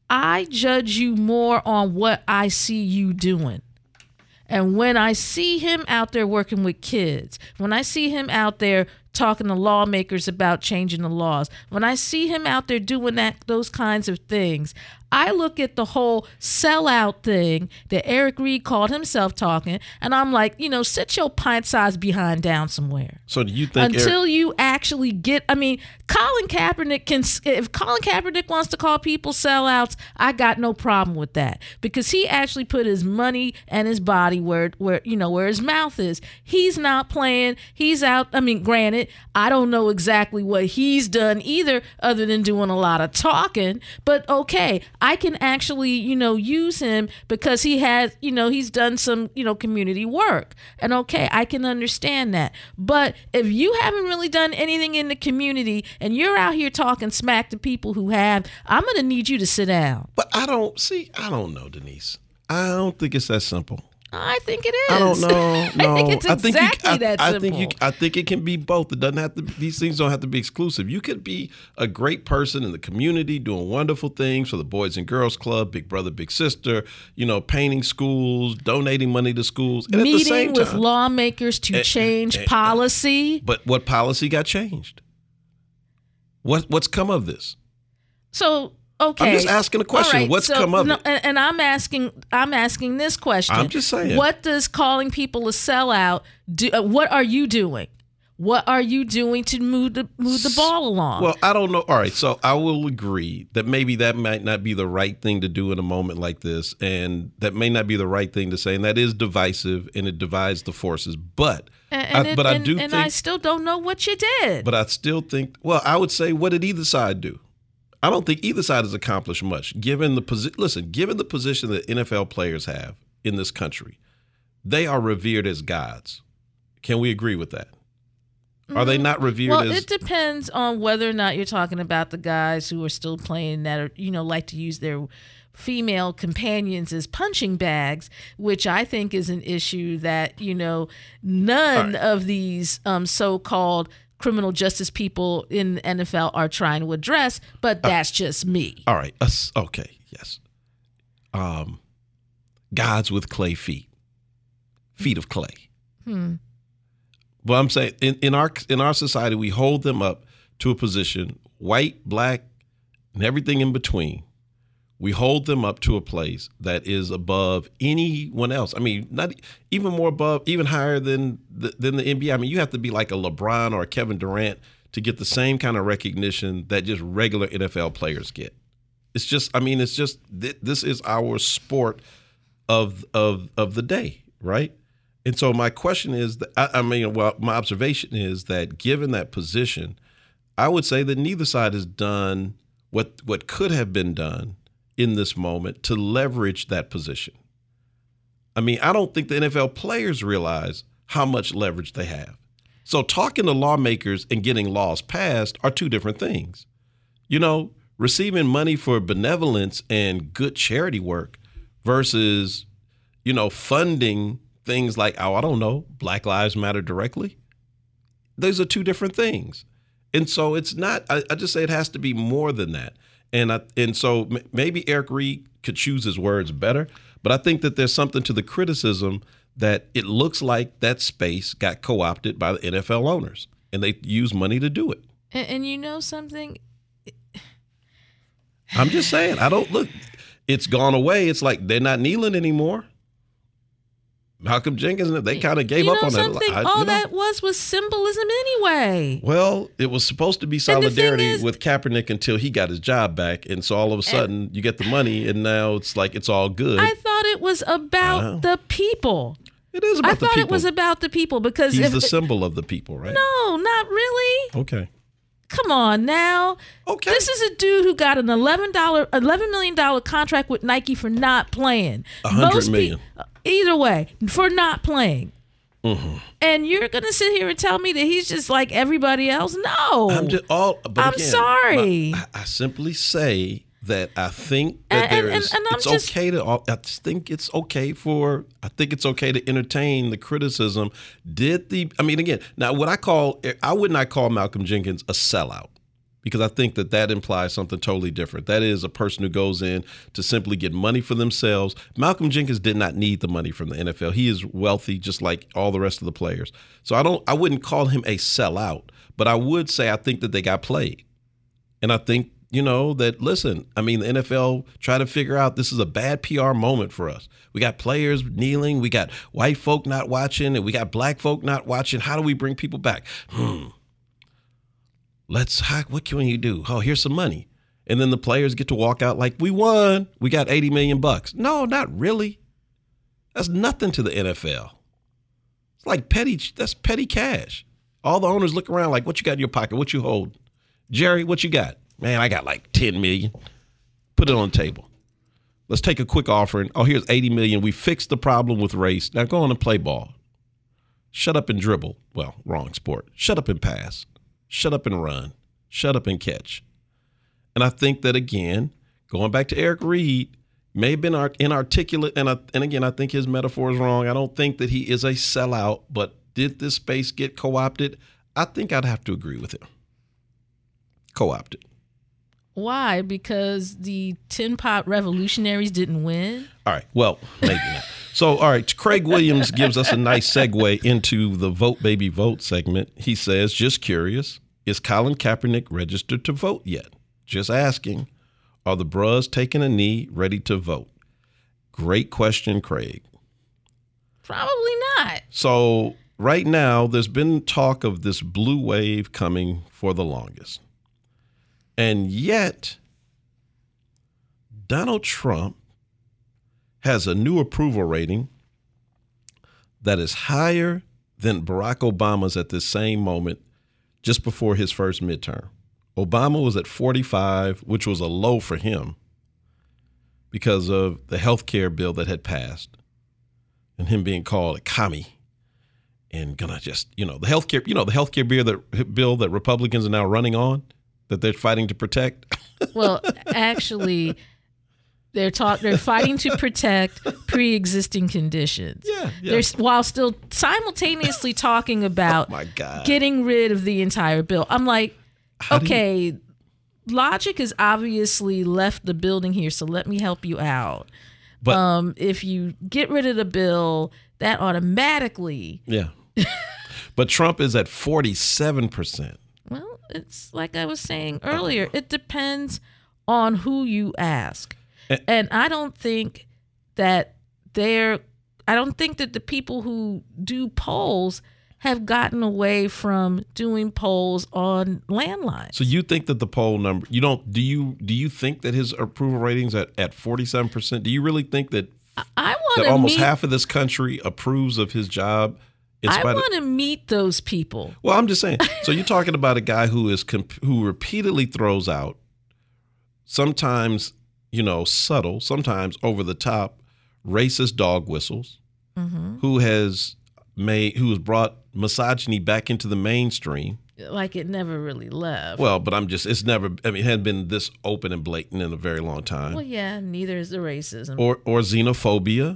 I judge you more on what I see you doing. And when I see him out there working with kids, when I see him out there talking to lawmakers about changing the laws, when I see him out there doing those kinds of things, I look at the whole sellout thing that Eric Reed called himself talking, and I'm like, sit your pint-sized behind down somewhere. So do you think until you actually get? I mean, Colin Kaepernick can. If Colin Kaepernick wants to call people sellouts, I got no problem with that, because he actually put his money and his body where his mouth is. He's not playing. He's out. I mean, granted, I don't know exactly what he's done either, other than doing a lot of talking. But okay, I can actually, use him because he has, he's done some, community work. And okay, I can understand that. But if you haven't really done anything in the community and you're out here talking smack to people who have, I'm going to need you to sit down. But I don't know, Denise. I don't think it's that simple. I think it is. I don't know. No, I think it's exactly that simple. I think it can be both. It doesn't have to. These things don't have to be exclusive. You could be a great person in the community, doing wonderful things for the Boys and Girls Club, Big Brother, Big Sister. Painting schools, donating money to schools, and meeting at the same with time, lawmakers to change policy. But what policy got changed? What's come of this? So. Okay. I'm just asking a question. Right, What's come of it? And I'm asking this question. I'm just saying. What does calling people a sellout do? What are you doing? What are you doing to move the ball along? Well, I don't know. All right, so I will agree that maybe that might not be the right thing to do in a moment like this, and that may not be the right thing to say, and that is divisive, and it divides the forces. But I still don't know what you did. But I still think. Well, I would say, what did either side do? I don't think either side has accomplished much, given the position that NFL players have in this country. They are revered as gods. Can we agree with that? Are they not revered well, as... Well, it depends on whether or not you're talking about the guys who are still playing that are, like to use their female companions as punching bags, which I think is an issue that, none of these so-called criminal justice people in the NFL are trying to address, but that's just me. All right. Okay. Yes. Gods with clay feet of clay. But I'm saying in our society, we hold them up to a position, white, black, and everything in between. We hold them up to a place that is above anyone else. I mean, not even more above, even higher than the NBA. I mean, you have to be like a LeBron or a Kevin Durant to get the same kind of recognition that just regular NFL players get. It's just this is our sport of the day, right? And so my question is, my observation is that given that position, I would say that neither side has done what could have been done in this moment to leverage that position. I mean, I don't think the NFL players realize how much leverage they have. So talking to lawmakers and getting laws passed are two different things. Receiving money for benevolence and good charity work versus, funding things like, Black Lives Matter directly. Those are two different things. And so it's not, I just say it has to be more than that. And so maybe Eric Reed could choose his words better, but I think that there's something to the criticism that it looks like that space got co-opted by the NFL owners, and they use money to do it. And you know something? I'm just saying, it's gone away. It's like they're not kneeling anymore. Malcolm Jenkins, they kind of gave up on that. All that was symbolism anyway. Well, it was supposed to be solidarity with Kaepernick until he got his job back. And so all of a sudden you get the money and now it's like it's all good. I thought it was about the people. It is about the people. I thought it was about the people because he's the symbol of the people, right? No, not really. Okay. Come on now. Okay. This is a dude who got an $11 million contract with Nike for not playing. $100 million. Either way, for not playing. Mm-hmm. And you're going to sit here and tell me that he's just like everybody else? No. I'm sorry. I simply say that I think that I think it's okay to entertain the criticism. I would not call Malcolm Jenkins a sellout. because I think that implies something totally different. That is a person who goes in to simply get money for themselves. Malcolm Jenkins did not need the money from the NFL. He is wealthy just like all the rest of the players. So I wouldn't call him a sellout, but I would say I think that they got played. And I think, that, listen, I mean, the NFL tried to figure out this is a bad PR moment for us. We got players kneeling. We got white folk not watching, and we got black folk not watching. How do we bring people back? What can you do? Oh, here's some money. And then the players get to walk out like, we won. We got $80 million. No, not really. That's nothing to the NFL. It's like that's petty cash. All the owners look around like, what you got in your pocket? What you hold? Jerry, what you got? Man, I got like 10 million. Put it on the table. Let's take a quick offering. Oh, here's 80 million. We fixed the problem with race. Now go on and play ball. Shut up and dribble. Well, wrong sport. Shut up and pass. Shut up and run. Shut up and catch. And I think that, again, going back to Eric Reed, may have been inarticulate. And again, I think his metaphor is wrong. I don't think that he is a sellout, but did this space get co-opted? I think I'd have to agree with him. Co-opted. Why? Because the Tin Pot Revolutionaries didn't win? All right. Well, maybe not. So, all right. Craig Williams gives us a nice segue into the Vote Baby Vote segment. He says, just curious, is Colin Kaepernick registered to vote yet? Just asking. Are the bros taking a knee, ready to vote? Great question, Craig. Probably not. So right now, there's been talk of this blue wave coming for the longest. And yet, Donald Trump has a new approval rating that is higher than Barack Obama's at this same moment just before his first midterm. Obama was at 45, which was a low for him because of the health care bill that had passed and him being called a commie and gonna just, the health care bill that Republicans are now running on, that they're fighting to protect? Well, actually, they're fighting to protect pre-existing conditions. Yeah. They're while still simultaneously talking about getting rid of the entire bill. I'm like, okay, logic has obviously left the building here, so let me help you out. But if you get rid of the bill, that automatically. Yeah. But Trump is at 47%. Well, it's like I was saying earlier, it depends on who you ask. And I don't think that the people who do polls have gotten away from doing polls on landlines. So you think that the poll number, do you think that his approval rating's at 47%? Do you really think that almost half of this country approves of his job? I want to meet those people. Well, I'm just saying. So you're talking about a guy who repeatedly throws out, sometimes, subtle, sometimes over the top, racist dog whistles, who has brought misogyny back into the mainstream. Like it never really left. Well, but it hadn't been this open and blatant in a very long time. Well, yeah, neither is the racism. Or xenophobia.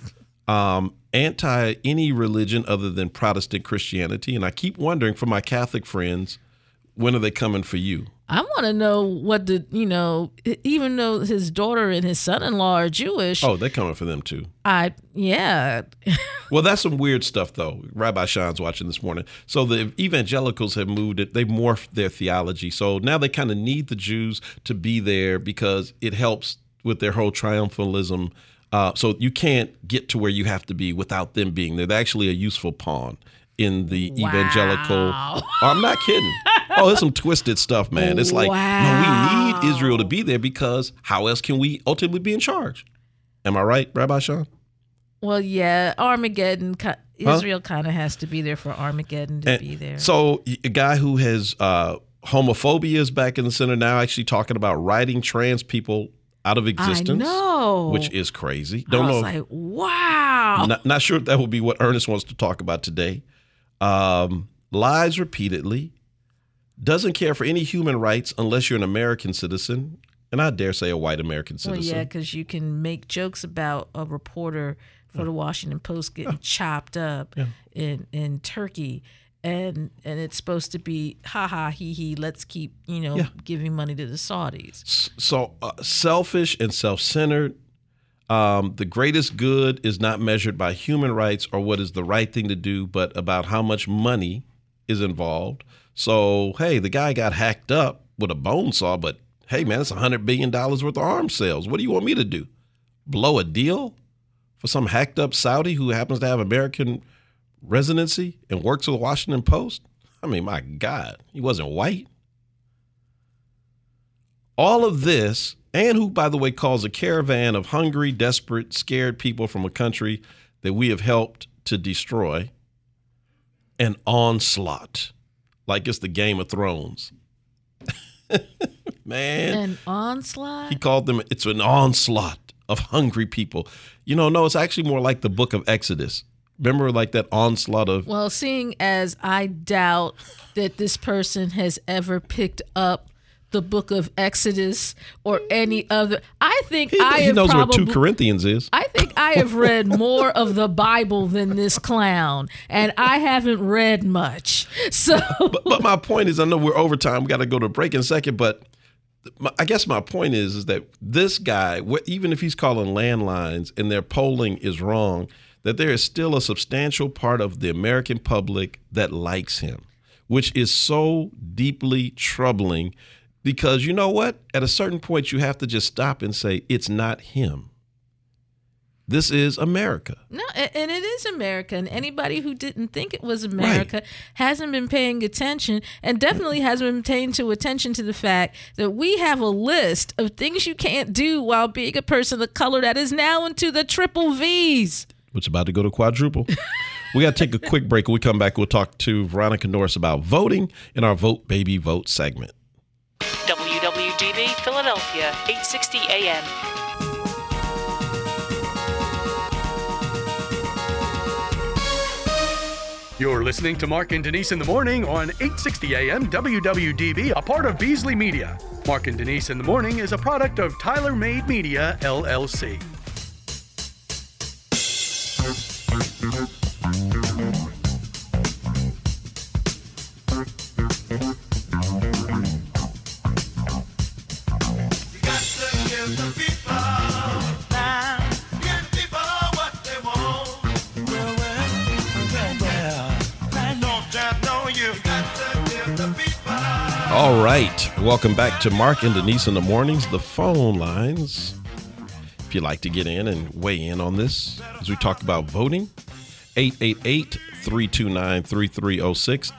Anti any religion other than Protestant Christianity. And I keep wondering for my Catholic friends, when are they coming for you? I want to know even though his daughter and his son-in-law are Jewish. Oh, they're coming for them too. Yeah. Well, that's some weird stuff though. Rabbi Sean's watching this morning. So the evangelicals have they've morphed their theology. So now they kind of need the Jews to be there because it helps with their whole triumphalism. So you can't get to where you have to be without them being there. They're actually a useful pawn in the evangelical. Oh, I'm not kidding. Oh, there's some twisted stuff, man. It's like, no, we need Israel to be there because how else can we ultimately be in charge? Am I right, Rabbi Sean? Well, yeah, Armageddon. Israel kind of has to be there for Armageddon to be there. So a guy who has homophobia is back in the center now, actually talking about writing trans people out of existence. I know. Which is crazy. I was like, wow. Not sure if that would be what Ernest wants to talk about today. Lies repeatedly. Doesn't care for any human rights unless you're an American citizen. And I dare say a white American citizen. Well, yeah, because you can make jokes about a reporter for the Washington Post getting chopped up in Turkey. and it's supposed to be ha ha he he. Let's keep giving money to the Saudis. So selfish and self-centered. The greatest good is not measured by human rights or what is the right thing to do, but about how much money is involved. So, hey, the guy got hacked up with a bone saw, but hey, man, it's $100 billion worth of arms sales. What do you want me to do? Blow a deal for some hacked up Saudi who happens to have American residency and works for the Washington Post? I mean, my God, he wasn't white. All of this, and who, by the way, calls a caravan of hungry, desperate, scared people from a country that we have helped to destroy an onslaught, like it's the Game of Thrones. Man. An onslaught? He called them, it's an onslaught of hungry people. No, it's actually more like the book of Exodus. Remember, like that onslaught of... Well, seeing as I doubt that this person has ever picked up the book of Exodus or any other. I think he knows what 2 Corinthians is. I think I have read more of the Bible than this clown, and I haven't read much. So, but my point is, I know we're over time. We got to go to a break in a second, but I guess my point is that this guy, even if he's calling landlines and their polling is wrong, that there is still a substantial part of the American public that likes him, which is so deeply troubling. Because you know what? At a certain point, you have to just stop and say, it's not him. This is America. No, and it is America. And anybody who didn't think it was America hasn't been paying attention, and definitely hasn't been paying attention to the fact that we have a list of things you can't do while being a person of color that is now into the triple Vs. Which is about to go to quadruple. We got to take a quick break. When we come back, we'll talk to Veronica Norris about voting in our Vote Baby Vote segment. WWDB Philadelphia, 860 AM. You're listening to Mark and Denise in the Morning on 860 AM WWDB, a part of Beasley Media. Mark and Denise in the Morning is a product of Tyler Made Media, LLC. All right. Welcome back to Mark and Denise in the Mornings. The phone lines, if you'd like to get in and weigh in on this as we talk about voting, 888-329-3306,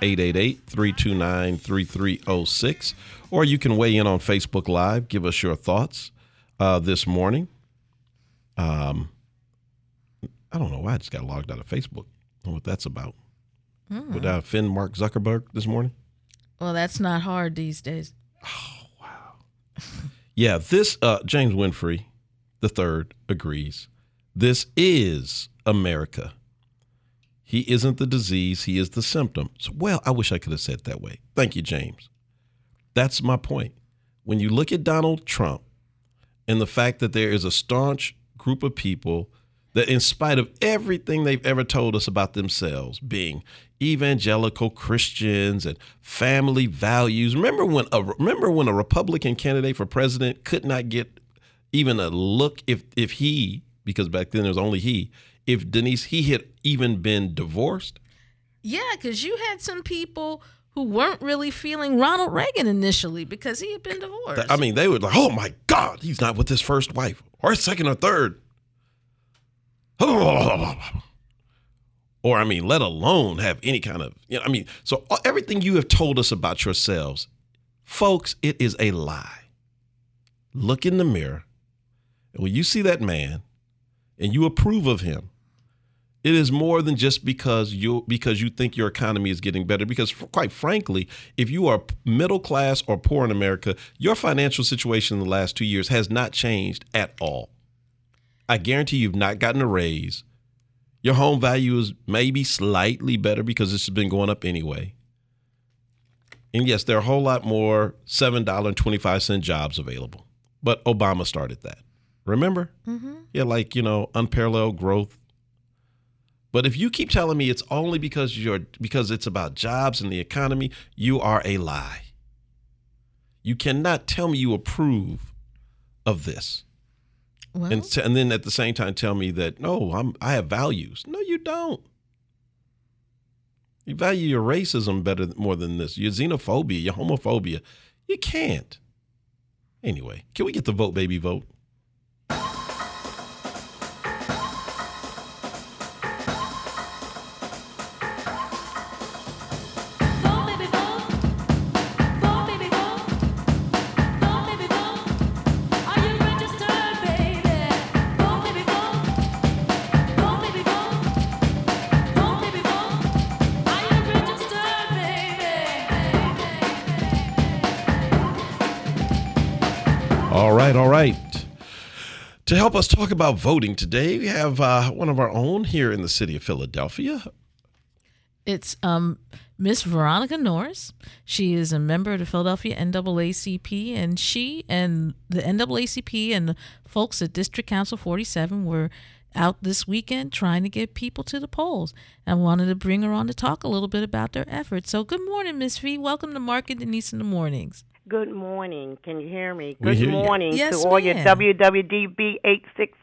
888-329-3306. Or you can weigh in on Facebook Live. Give us your thoughts this morning. I don't know why I just got logged out of Facebook. I don't know what that's about. Would that offend Mark Zuckerberg this morning? Well, that's not hard these days. Oh, wow. Yeah, this James Winfrey III agrees. This is America. He isn't the disease. He is the symptom. So, well, I wish I could have said it that way. Thank you, James. That's my point. When you look at Donald Trump and the fact that there is a staunch group of people that, in spite of everything they've ever told us about themselves, being evangelical Christians and family values. Remember when a Republican candidate for president could not get even a look if he, because back then there was only he, if Denise, he had even been divorced? Yeah, because you had some people who weren't really feeling Ronald Reagan initially because he had been divorced. I mean, they were like, oh my God, he's not with his first wife or his second or third. Or, I mean, let alone have any kind of, so everything you have told us about yourselves, folks, it is a lie. Look in the mirror, and when you see that man and you approve of him, it is more than just because you think your economy is getting better. Because quite frankly, if you are middle class or poor in America, your financial situation in the last 2 years has not changed at all. I guarantee you've not gotten a raise. Your home value is maybe slightly better because this has been going up anyway. And yes, there are a whole lot more $7.25 jobs available. But Obama started that. Remember? Mm-hmm. Yeah, like, unparalleled growth. But if you keep telling me it's only because it's about jobs and the economy, you are a lie. You cannot tell me you approve of this. Well, And then at the same time tell me that, no, I have values. No, you don't. You value your racism more than this. Your xenophobia, your homophobia. You can't. Anyway, can we get the vote, baby, vote? All right. To help us talk about voting today, we have one of our own here in the city of Philadelphia. it's Miss Veronica Norris. She is a member of the Philadelphia NAACP, and she and the NAACP and the folks at District Council 47 were out this weekend trying to get people to the polls. I wanted to bring her on to talk a little bit about their efforts. So good morning, Miss V. Welcome to Mark and Denise in the Mornings. Good morning. Can you hear me? We hear Good you. morning Yes, to all your ma'am. WWDB 860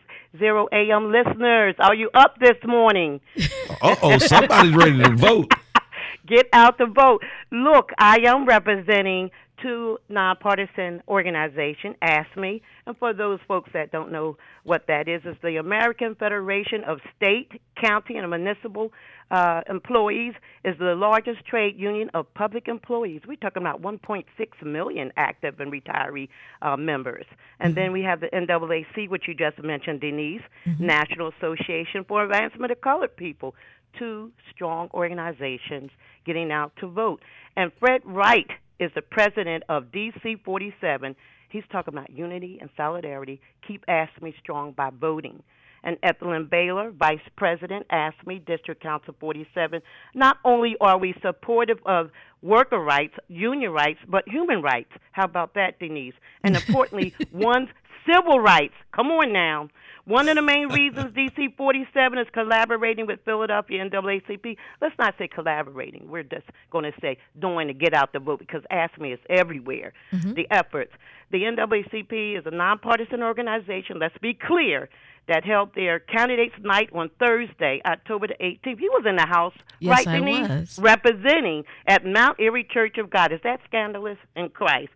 AM listeners. Are you up this morning? Uh-oh, somebody's ready to vote. Get out the vote. Look, I am representing two nonpartisan organizations, ASME, and for those folks that don't know what that is, it's the American Federation of State, County, and Municipal Employees, is the largest trade union of public employees. We're talking about 1.6 million active and retiree members. And then we have the NAAC, which you just mentioned, Denise, National Association for Advancement of Colored People. Two strong organizations getting out to vote. And Fred Wright is the president of DC 47. He's talking about unity and solidarity. Keep ASME strong by voting. And Ethelyn Baylor, vice president, ASME, District Council 47. Not only are we supportive of worker rights, union rights, but human rights. How about that, Denise? And importantly, one's civil rights. Come on now. One of the main reasons DC 47 is collaborating with Philadelphia NAACP, let's not say collaborating. We're just going to say doing to get out the vote, because ASME is everywhere, the efforts. The NAACP is a nonpartisan organization, let's be clear, that held their candidates night on Thursday, October the 18th. He was in the House, Yes, right, I Denise? was. Representing at Mount Airy Church of God. Is that scandalous? In Christ.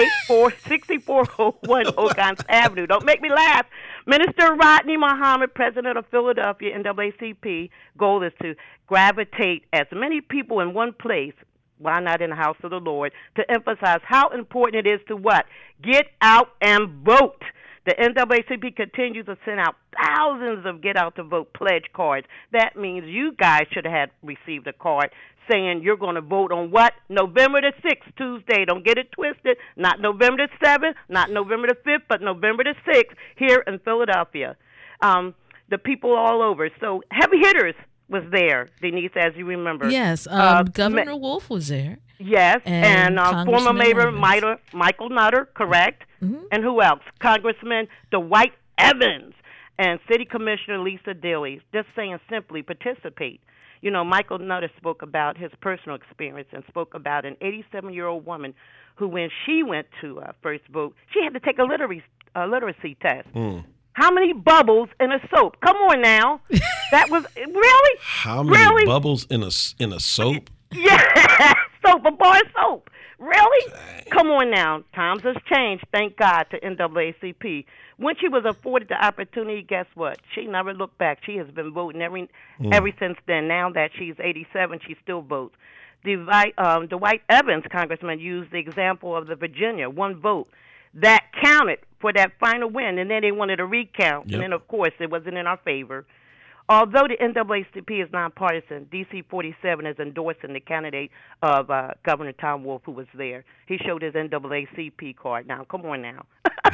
6401 Oakons Avenue. Don't make me laugh. Minister Rodney Muhammad, president of Philadelphia NAACP, goal is to gravitate as many people in one place, why not in the house of the Lord, to emphasize how important it is to what? Get out and vote. The NAACP continues to send out thousands of get-out-to-vote pledge cards. That means you guys should have received a card saying you're going to vote on what? November the 6th, Tuesday. Don't get it twisted. Not November the 7th, not November the 5th, but November the 6th here in Philadelphia. The people all over. So heavy hitters was there, Denise, as you remember. Yes, Governor Wolf was there. Yes, and former Congressman Mayor Evans. Michael Nutter, correct? And who else? Congressman Dwight Evans and City Commissioner Lisa Dilly. Just saying simply, participate. You know, Michael Nutter spoke about his personal experience and spoke about an 87-year-old woman who, when she went to first vote, she had to take a literacy test. How many bubbles in a soap? Come on now. That was, really? How many Really? bubbles in a soap? Yeah, soap, a bar of soap. Really? Dang. Come on now. Times has changed, thank God, to NAACP. When she was afforded the opportunity, guess what? She never looked back. She has been voting ever since then. Now that she's 87, she still votes. Dwight Evans, Congressman, used the example of the Virginia, one vote. That counted for that final win, and then they wanted a recount. Yep. And then, of course, it wasn't in our favor. Although the NAACP is nonpartisan, DC 47 is endorsing the candidate of Governor Tom Wolf, who was there. He showed his NAACP card. Now, come on now.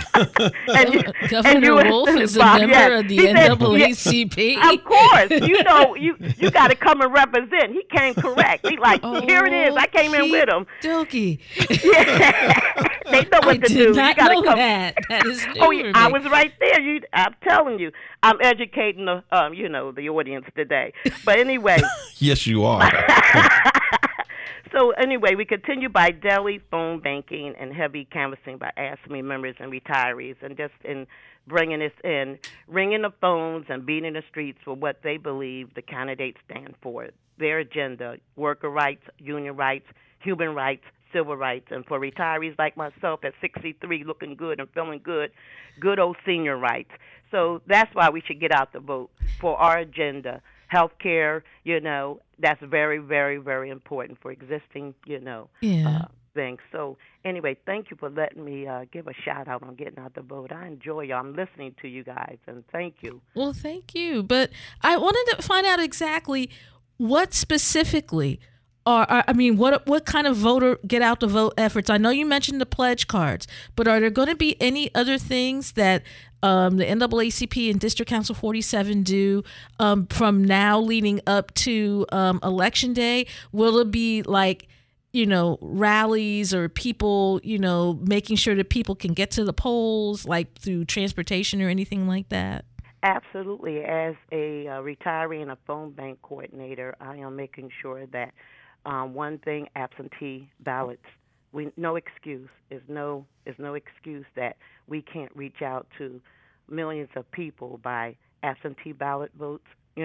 Governor Wolf is a member of the NAACP. Of course. You know, you got to come and represent. He came correct. He like, here it is. I came in with him. Dokey. Yeah. they know what I to do. did not you gotta know come. that. That is new Oh, for yeah, I me. was right there. I'm telling you, I'm educating the, the audience today. But anyway. Yes, you are. So anyway, we continue by daily phone banking and heavy canvassing by AFSCME members and retirees, and just in bringing this in, ringing the phones and beating the streets for what they believe the candidates stand for, their agenda, worker rights, union rights, human rights, civil rights, and for retirees like myself at 63 looking good and feeling good old senior rights. So that's why we should get out the vote for our agenda. Health care, that's very, very, very important for existing, things. So anyway, thank you for letting me give a shout out on getting out the vote. I enjoy you. I'm listening to you guys, and thank you. Well, thank you. But I wanted to find out exactly what specifically what kind of voter get out the vote efforts? I know you mentioned the pledge cards, but are there going to be any other things that the NAACP and District Council 47 do from now leading up to Election Day? Will it be like, rallies or people, making sure that people can get to the polls, like through transportation or anything like that? Absolutely. As a retiree and a phone bank coordinator, I am making sure that one thing, absentee ballots. No excuse. Is no excuse that we can't reach out to millions of people by absentee ballot votes.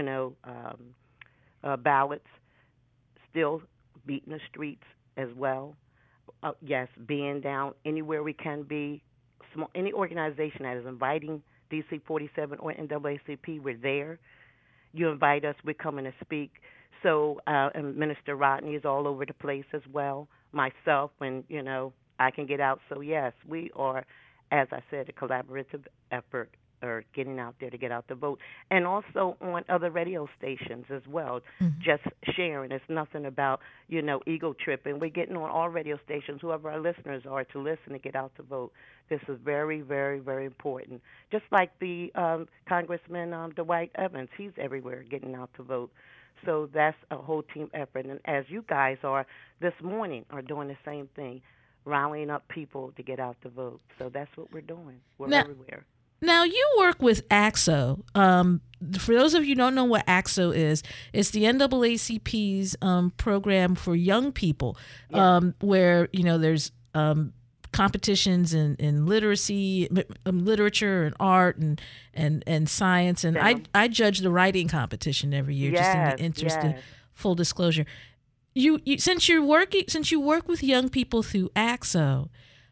Ballots. Still beating the streets as well. Yes, being down anywhere we can be. Any organization that is inviting DC 47 or NAACP, we're there. You invite us, we're coming to speak. So, and Minister Rodney is all over the place as well. Myself, when, I can get out. So, yes, we are, as I said, a collaborative effort or getting out there to get out the vote. And also on other radio stations as well, just sharing. It's nothing about, ego tripping. We're getting on all radio stations, whoever our listeners are, to listen to get out the vote. This is very, very, very important. Just like the Congressman Dwight Evans, he's everywhere getting out to vote. So that's a whole team effort. And as you guys are this morning are doing the same thing, rallying up people to get out to vote. So that's what we're doing. We're everywhere. Now, you work with ACSO. For those of you who don't know what ACSO is, it's the NAACP's program for young people, where, there's competitions in literacy, literature and art and science. And I judge the writing competition every year, just in the interest of full disclosure. You since you work with young people through ACSO,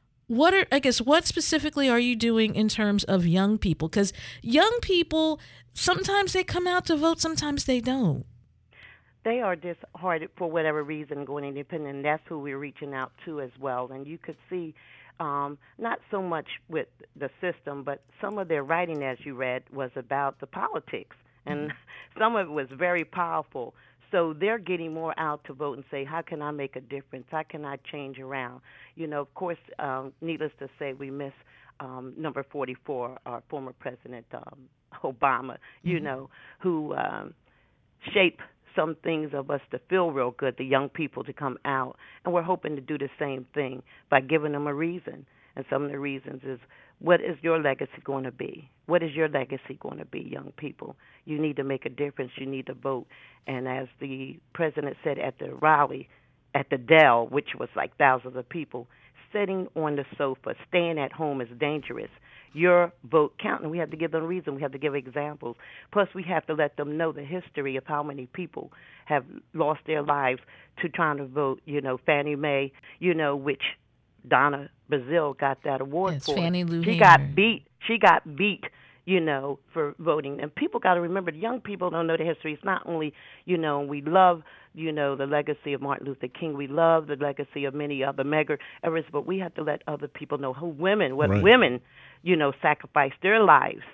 what specifically are you doing in terms of young people? Because young people, sometimes they come out to vote, sometimes they don't. They are disheartened for whatever reason going independent, and that's who we're reaching out to as well. And you could see not so much with the system, but some of their writing, as you read, was about the politics. And some of it was very powerful. So they're getting more out to vote and say, how can I make a difference? How can I change around? Of course, needless to say, we miss number 44, our former President Obama, who shaped some things of us to feel real good, the young people to come out. And we're hoping to do the same thing by giving them a reason. And some of the reasons is, what is your legacy going to be? What is your legacy going to be, young people? You need to make a difference. You need to vote. And as the president said at the rally at the Dell, which was like thousands of people, sitting on the sofa, staying at home is dangerous. Your vote counts, and we have to give them a reason. We have to give examples. Plus, we have to let them know the history of how many people have lost their lives to trying to vote. Fannie Mae, which Donna Brazile got that award for. Fannie Lou She Hamer. got beat, for voting. And people got to remember, the young people don't know the history. It's not only, we love, the legacy of Martin Luther King. We love the legacy of many other Medgar Evers, but we have to let other people know women, sacrificed their lives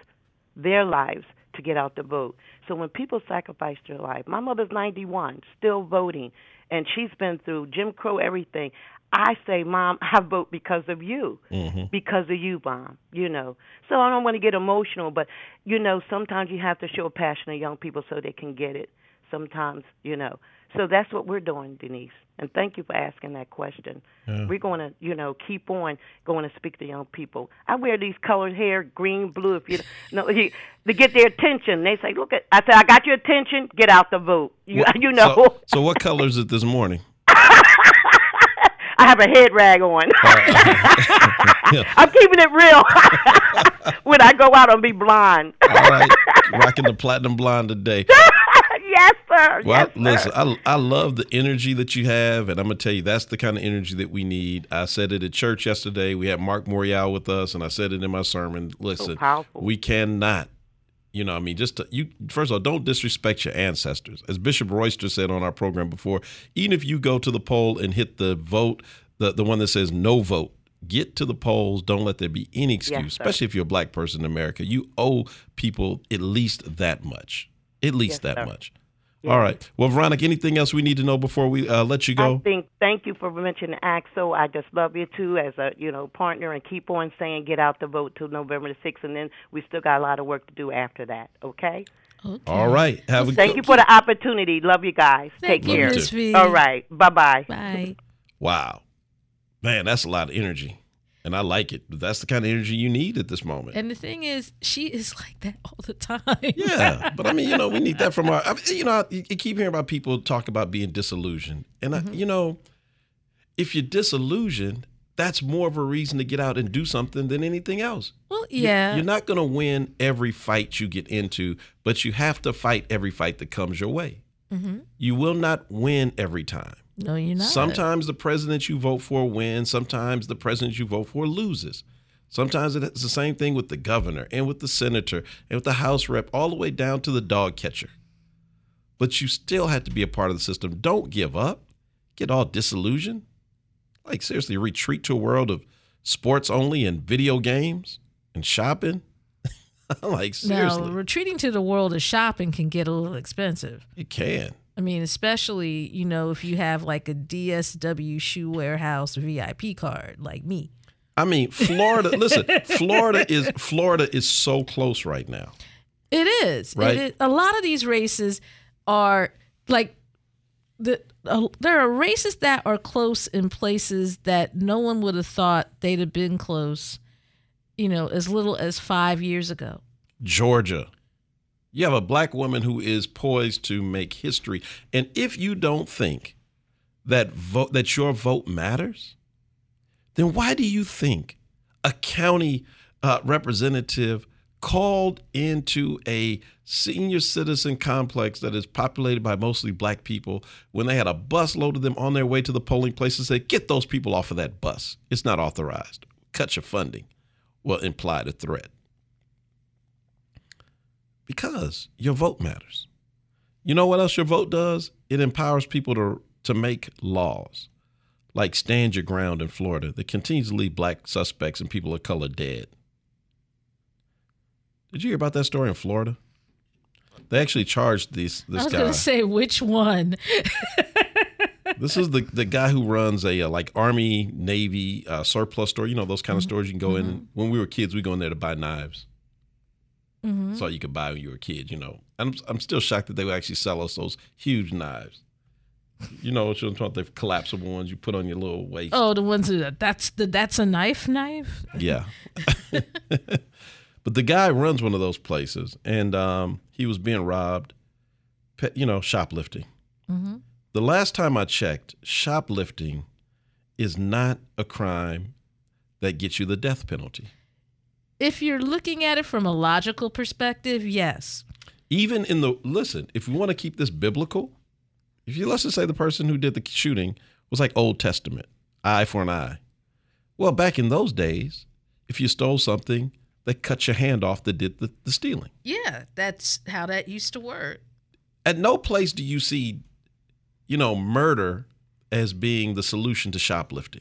to get out to vote. So when people sacrifice their life, my mother's 91, still voting, and she's been through Jim Crow, everything. I say, Mom, I vote because of you, because of you, Mom, So I don't want to get emotional, but, sometimes you have to show passion to young people so they can get it. Sometimes, So that's what we're doing, Denise. And thank you for asking that question. Yeah. We're going to, keep on going to speak to young people. I wear these colored hair, green, blue, if you know, to get their attention. They say, look, I said, I got your attention. Get out the vote. You know. So what color is it this morning? I have a head rag on. Yeah. I'm keeping it real. When I go out, I'll be blind. All right. Rocking the platinum blonde today. Yes, sir. Well, Yes, sir. listen, I love the energy that you have, and I'm going to tell you, that's the kind of energy that we need. I said it at church yesterday. We had Mark Morial with us, and I said it in my sermon. Listen, powerful. we cannot, first of all, don't disrespect your ancestors. As Bishop Royster said on our program before, even if you go to the poll and hit the vote, the one that says no vote, get to the polls. Don't let there be any excuse, Yes, sir. especially if you're a black person in America. You owe people at least that much. At least Yes, that sir. much. All right. Well, Veronica, anything else we need to know before we let you go? Thank you for mentioning AXO. I just love you too as a partner, and keep on saying get out the vote till November the 6th, and then we still got a lot of work to do after that. Okay. Okay. All right. Have a Thank you for the opportunity. Love you guys. Thank Take you, care. Miss V. All right. Bye-bye. Bye. Wow. Man, that's a lot of energy. And I like it. But that's the kind of energy you need at this moment. And the thing is, she is like that all the time. Yeah. But I mean, we need that from our, you keep hearing about people talk about being disillusioned. And, if you're disillusioned, that's more of a reason to get out and do something than anything else. Well, yeah. You're not going to win every fight you get into, but you have to fight every fight that comes your way. Mm-hmm. You will not win every time. No, you're not. Sometimes the president you vote for wins. Sometimes the president you vote for loses. Sometimes it's the same thing with the governor and with the senator and with the House rep, all the way down to the dog catcher. But you still have to be a part of the system. Don't give up. Get all disillusioned. Like, seriously, retreat to a world of sports only and video games and shopping. Like, seriously. Now, retreating to the world of shopping can get a little expensive. It can. I mean, especially, if you have like a DSW Shoe Warehouse VIP card like me. I mean, Florida, listen, Florida is so close right now. It is. Right. It is. A lot of these races are like, there are races that are close in places that no one would have thought they'd have been close, as little as 5 years ago. Georgia. You have a black woman who is poised to make history. And if you don't think that your vote matters, then why do you think a county representative called into a senior citizen complex that is populated by mostly black people, when they had a bus load of them on their way to the polling place, and said, get those people off of that bus. It's not authorized. Cut your funding. Well, implied a threat. Because your vote matters. You know what else your vote does? It empowers people to make laws, like Stand Your Ground in Florida, that continues to leave black suspects and people of color dead. Did you hear about that story in Florida? They actually charged this guy. I was going to say, which one? This is the guy who runs a like Army, Navy surplus store. Those kind of stores you can go in. When we were kids, we go in there to buy knives. Mm-hmm. That's all you could buy when you were a kid, I'm still shocked that they would actually sell us those huge knives. What you're talking about, the collapsible ones you put on your little waist. Oh, the ones that's a knife? Yeah. But the guy runs one of those places, and he was being robbed, shoplifting. Mm-hmm. The last time I checked, shoplifting is not a crime that gets you the death penalty. If you're looking at it from a logical perspective, yes. Even if we want to keep this biblical, let's just say the person who did the shooting was like Old Testament, eye for an eye. Well, back in those days, if you stole something, they cut your hand off that did the stealing. Yeah, that's how that used to work. At no place do you see, murder as being the solution to shoplifting.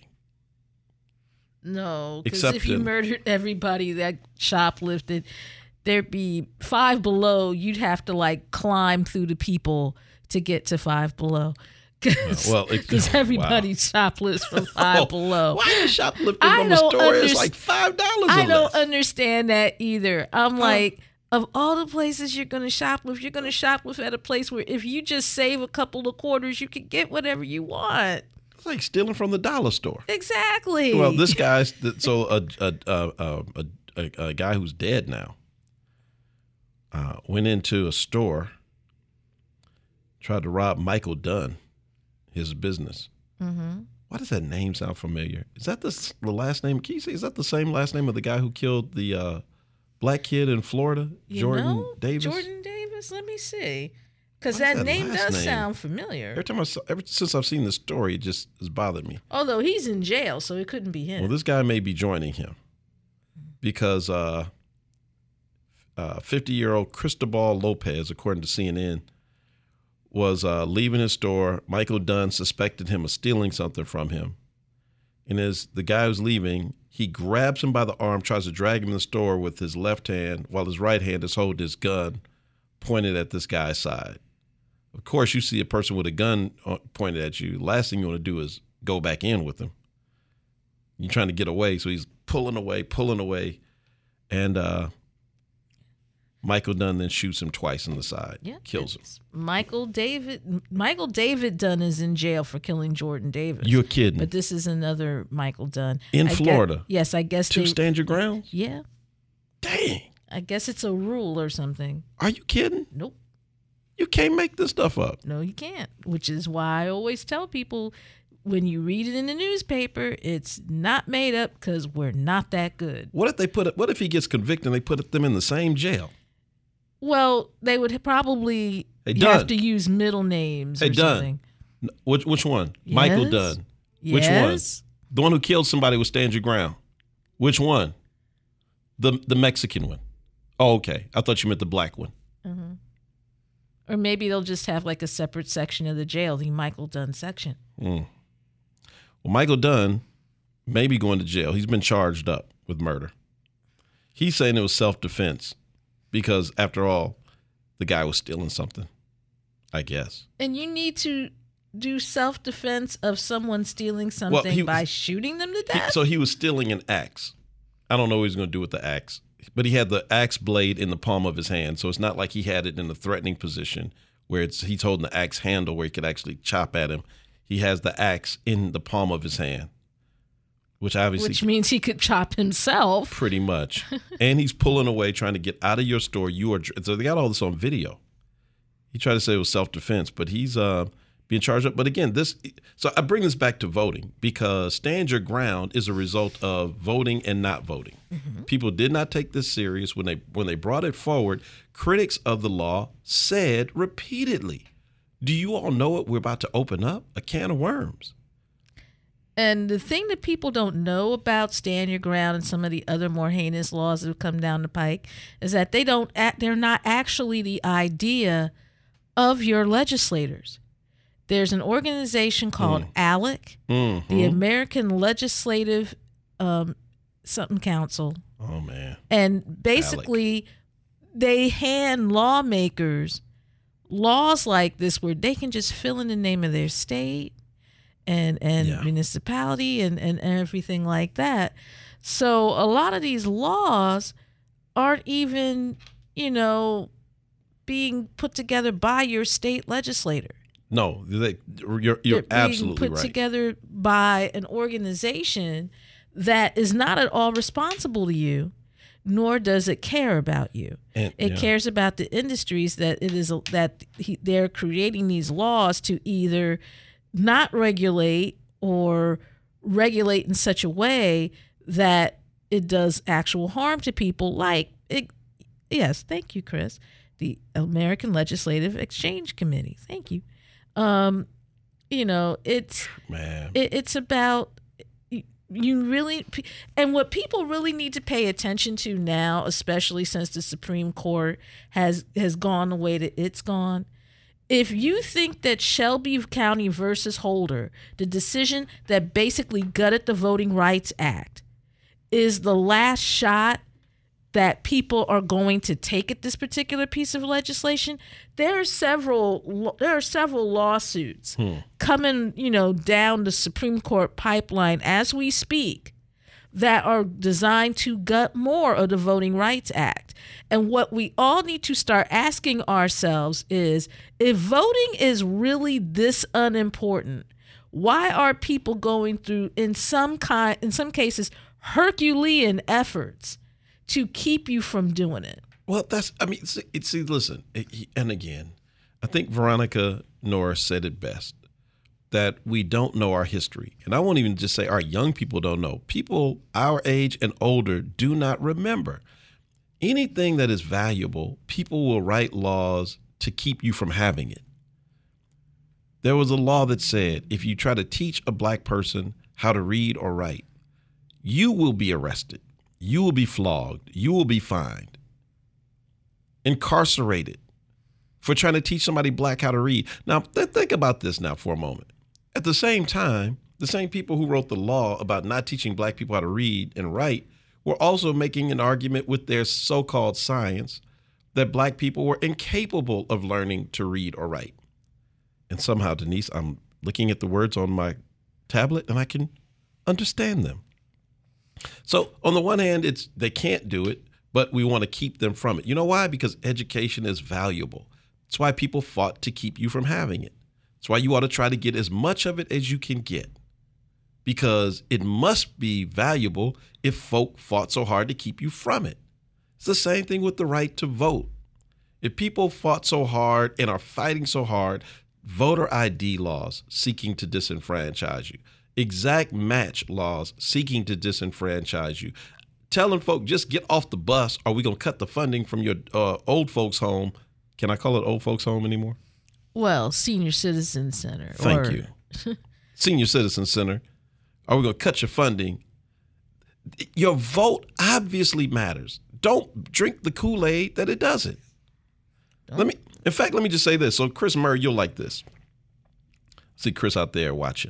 No, because Except if you in- murdered everybody that shoplifted, there'd be Five Below. You'd have to like climb through the people to get to Five Below. Because everybody shoplifts from Five Below. Why is shoplifting from the store is like $5 or I don't less? understand that either. I'm like, Of all the places you're going to shoplift, you're going to shoplift at a place where if you just save a couple of quarters, you can get whatever you want. It's like stealing from the dollar store. Exactly. Well, this guy's so a guy who's dead now went into a store, tried to rob Michael Dunn, his business. Mm-hmm. Why does that name sound familiar? Is that the last name? Can you say, is that the same last name of the guy who killed the black kid in Florida, Jordan Davis? Jordan Davis? Let me see. Because that name does sound familiar. Ever since I've seen this story, it just has bothered me. Although he's in jail, so it couldn't be him. Well, this guy may be joining him because 50-year-old Cristobal Lopez, according to CNN, was leaving his store. Michael Dunn suspected him of stealing something from him. And as the guy was leaving, he grabs him by the arm, tries to drag him in the store with his left hand while his right hand is holding his gun pointed at this guy's side. Of course, you see a person with a gun pointed at you. Last thing you want to do is go back in with him. You're trying to get away, so he's pulling away. And Michael Dunn then shoots him twice in the side, kills him. Michael David Dunn is in jail for killing Jordan Davis. You're kidding. But this is another Michael Dunn. In Florida? Yes, I guess. To stand your ground? Yeah. Dang. I guess it's a rule or something. Are you kidding? Nope. You can't make this stuff up. No, you can't, which is why I always tell people when you read it in the newspaper, it's not made up because we're not that good. What if he gets convicted and they put them in the same jail? Well, they would probably have to use middle names or something. Which one? Yes. Michael Dunn. Which one? The one who killed somebody with Stand Your Ground. Which one? The Mexican one. Oh, okay. I thought you meant the black one. Mm-hmm. Or maybe they'll just have like a separate section of the jail, the Michael Dunn section. Well, Michael Dunn may be going to jail. He's been charged up with murder. He's saying it was self-defense because, after all, the guy was stealing something, I guess. And you need to do self-defense of someone stealing something by shooting them to death? So he was stealing an axe. I don't know what he's going to do with the axe. But he had the axe blade in the palm of his hand, so it's not like he had it in a threatening position where he's holding the axe handle where he could actually chop at him. He has the axe in the palm of his hand, which means he could chop himself. Pretty much. And he's pulling away, trying to get out of your store. So they got all this on video. He tried to say it was self-defense, but he's being charged up. But again, so I bring this back to voting because Stand Your Ground is a result of voting and not voting. Mm-hmm. People did not take this serious when they brought it forward. Critics of the law said repeatedly, do you all know it? We're about to open up a can of worms. And the thing that people don't know about Stand Your Ground and some of the other more heinous laws that have come down the pike is that they're not actually the idea of your legislators. There's an organization called ALEC, the American Legislative something Council. Oh, man. And basically, they hand lawmakers laws like this where they can just fill in the name of their state and municipality and everything like that. So a lot of these laws aren't even, being put together by your state legislator. No, you're absolutely right. Put together by an organization that is not at all responsible to you, nor does it care about you. It cares about the industries that they're creating these laws to either not regulate or regulate in such a way that it does actual harm to people. Like yes, thank you, Chris. The American Legislative Exchange Committee. Thank you. It's about you really, and what people really need to pay attention to now, especially since the Supreme Court has gone the way that it's gone. If you think that Shelby County versus Holder, the decision that basically gutted the Voting Rights Act, is the last shot that people are going to take at this particular piece of legislation, there are several lawsuits coming, down the Supreme Court pipeline as we speak that are designed to gut more of the Voting Rights Act. And what we all need to start asking ourselves is, if voting is really this unimportant, why are people going through, in some cases, Herculean efforts to keep you from doing it? Well, listen, and again, I think Veronica Norris said it best, that we don't know our history. And I won't even just say our young people don't know. People our age and older do not remember. Anything that is valuable, people will write laws to keep you from having it. There was a law that said if you try to teach a black person how to read or write, you will be arrested, you will be flogged, you will be fined, incarcerated for trying to teach somebody black how to read. Now, think about this now for a moment. At the same time, the same people who wrote the law about not teaching black people how to read and write were also making an argument with their so-called science that black people were incapable of learning to read or write. And somehow, Denise, I'm looking at the words on my tablet and I can understand them. So on the one hand, they can't do it, but we want to keep them from it. You know why? Because education is valuable. That's why people fought to keep you from having it. That's why you ought to try to get as much of it as you can get, because it must be valuable if folk fought so hard to keep you from it. It's the same thing with the right to vote. If people fought so hard and are fighting so hard, voter ID laws seeking to disenfranchise you, exact match laws seeking to disenfranchise you, telling folk just get off the bus or we're going to cut the funding from your old folks home. Can I call it old folks home anymore? Well, Senior Citizen Center. Thank you. Senior Citizen Center. Are we going to cut your funding? Your vote obviously matters. Don't drink the Kool-Aid that it doesn't. Let me just say this. So Chris Murray, you'll like this. See Chris out there watching.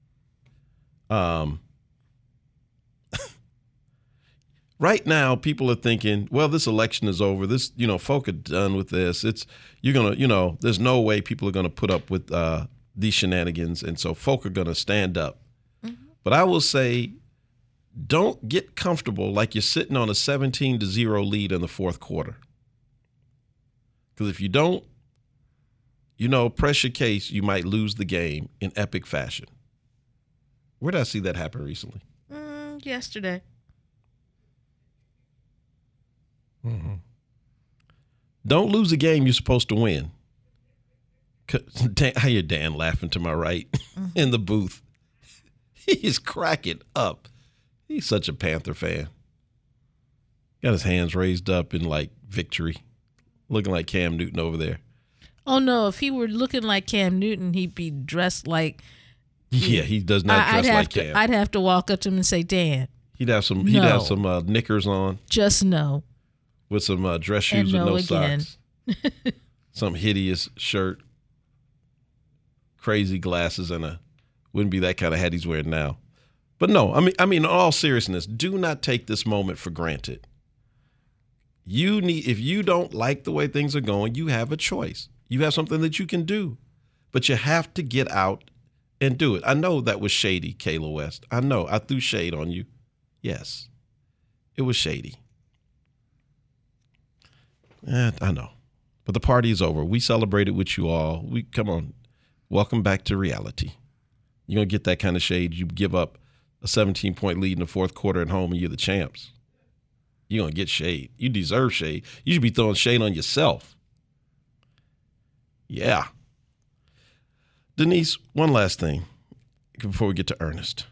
Right now, people are thinking, well, this election is over. This, folk are done with this. There's no way people are going to put up with these shenanigans. And so folk are going to stand up. Mm-hmm. But I will say, don't get comfortable like you're sitting on a 17-0 lead in the fourth quarter. Because if you don't, press your case, you might lose the game in epic fashion. Where did I see that happen recently? Yesterday. Mm-hmm. Don't lose a game you're supposed to win. I hear Dan laughing to my right in the booth. He's cracking up. He's such a Panther fan. Got his hands raised up in victory, looking like Cam Newton over there. Oh no! If he were looking like Cam Newton, he'd be dressed like. Yeah, he does not dress like Cam. I'd have to walk up to him and say, "Dan." He'd have some. He'd have some knickers on. Just no. With some dress shoes with no socks. Some hideous shirt. Crazy glasses and wouldn't be that kind of hat he's wearing now. But no, I mean, in all seriousness, do not take this moment for granted. If you don't like the way things are going, you have a choice. You have something that you can do, but you have to get out and do it. I know that was shady, Kayla West. I know I threw shade on you. Yes, it was shady. I know, but the party is over. We celebrated with you all. Come on, welcome back to reality. You're going to get that kind of shade. You give up a 17-point lead in the fourth quarter at home and you're the champs. You're going to get shade. You deserve shade. You should be throwing shade on yourself. Yeah. Denise, one last thing before we get to Ernest.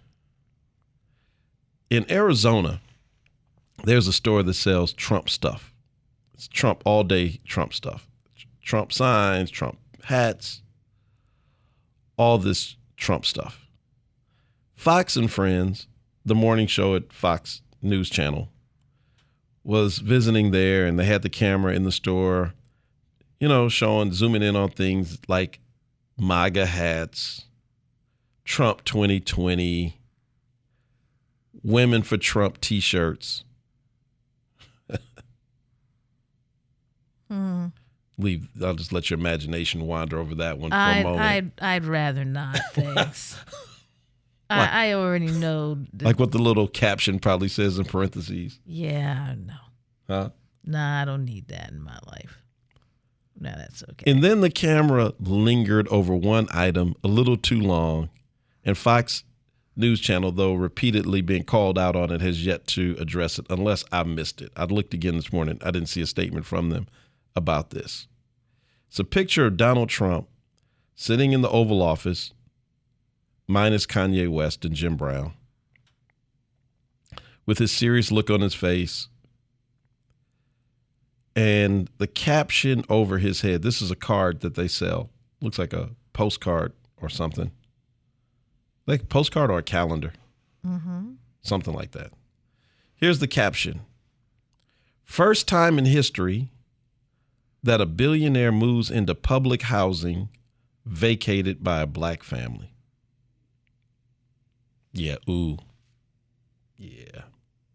In Arizona, there's a store that sells Trump stuff. It's Trump all day Trump stuff. Trump signs, Trump hats, all this Trump stuff. Fox and Friends, the morning show at Fox News Channel, was visiting there, and they had the camera in the store, zooming in on things like MAGA hats, Trump 2020, Women for Trump T-shirts. I'll just let your imagination wander over that one for a moment. I'd rather not, thanks. I already know. Like what the little caption probably says in parentheses. Yeah, no. Huh? Nah, I don't need that in my life. No, that's okay. And then the camera lingered over one item a little too long, and Fox News Channel, though repeatedly being called out on it, has yet to address it, unless I missed it. I looked again this morning. I didn't see a statement from them about this. It's a picture of Donald Trump sitting in the Oval Office, minus Kanye West and Jim Brown, with his serious look on his face. And the caption over his head, this is a card that they sell. Looks like a postcard or something. Like a postcard or a calendar. Mm-hmm. Something like that. Here's the caption. First time in history that a billionaire moves into public housing vacated by a black family. Yeah, ooh. Yeah.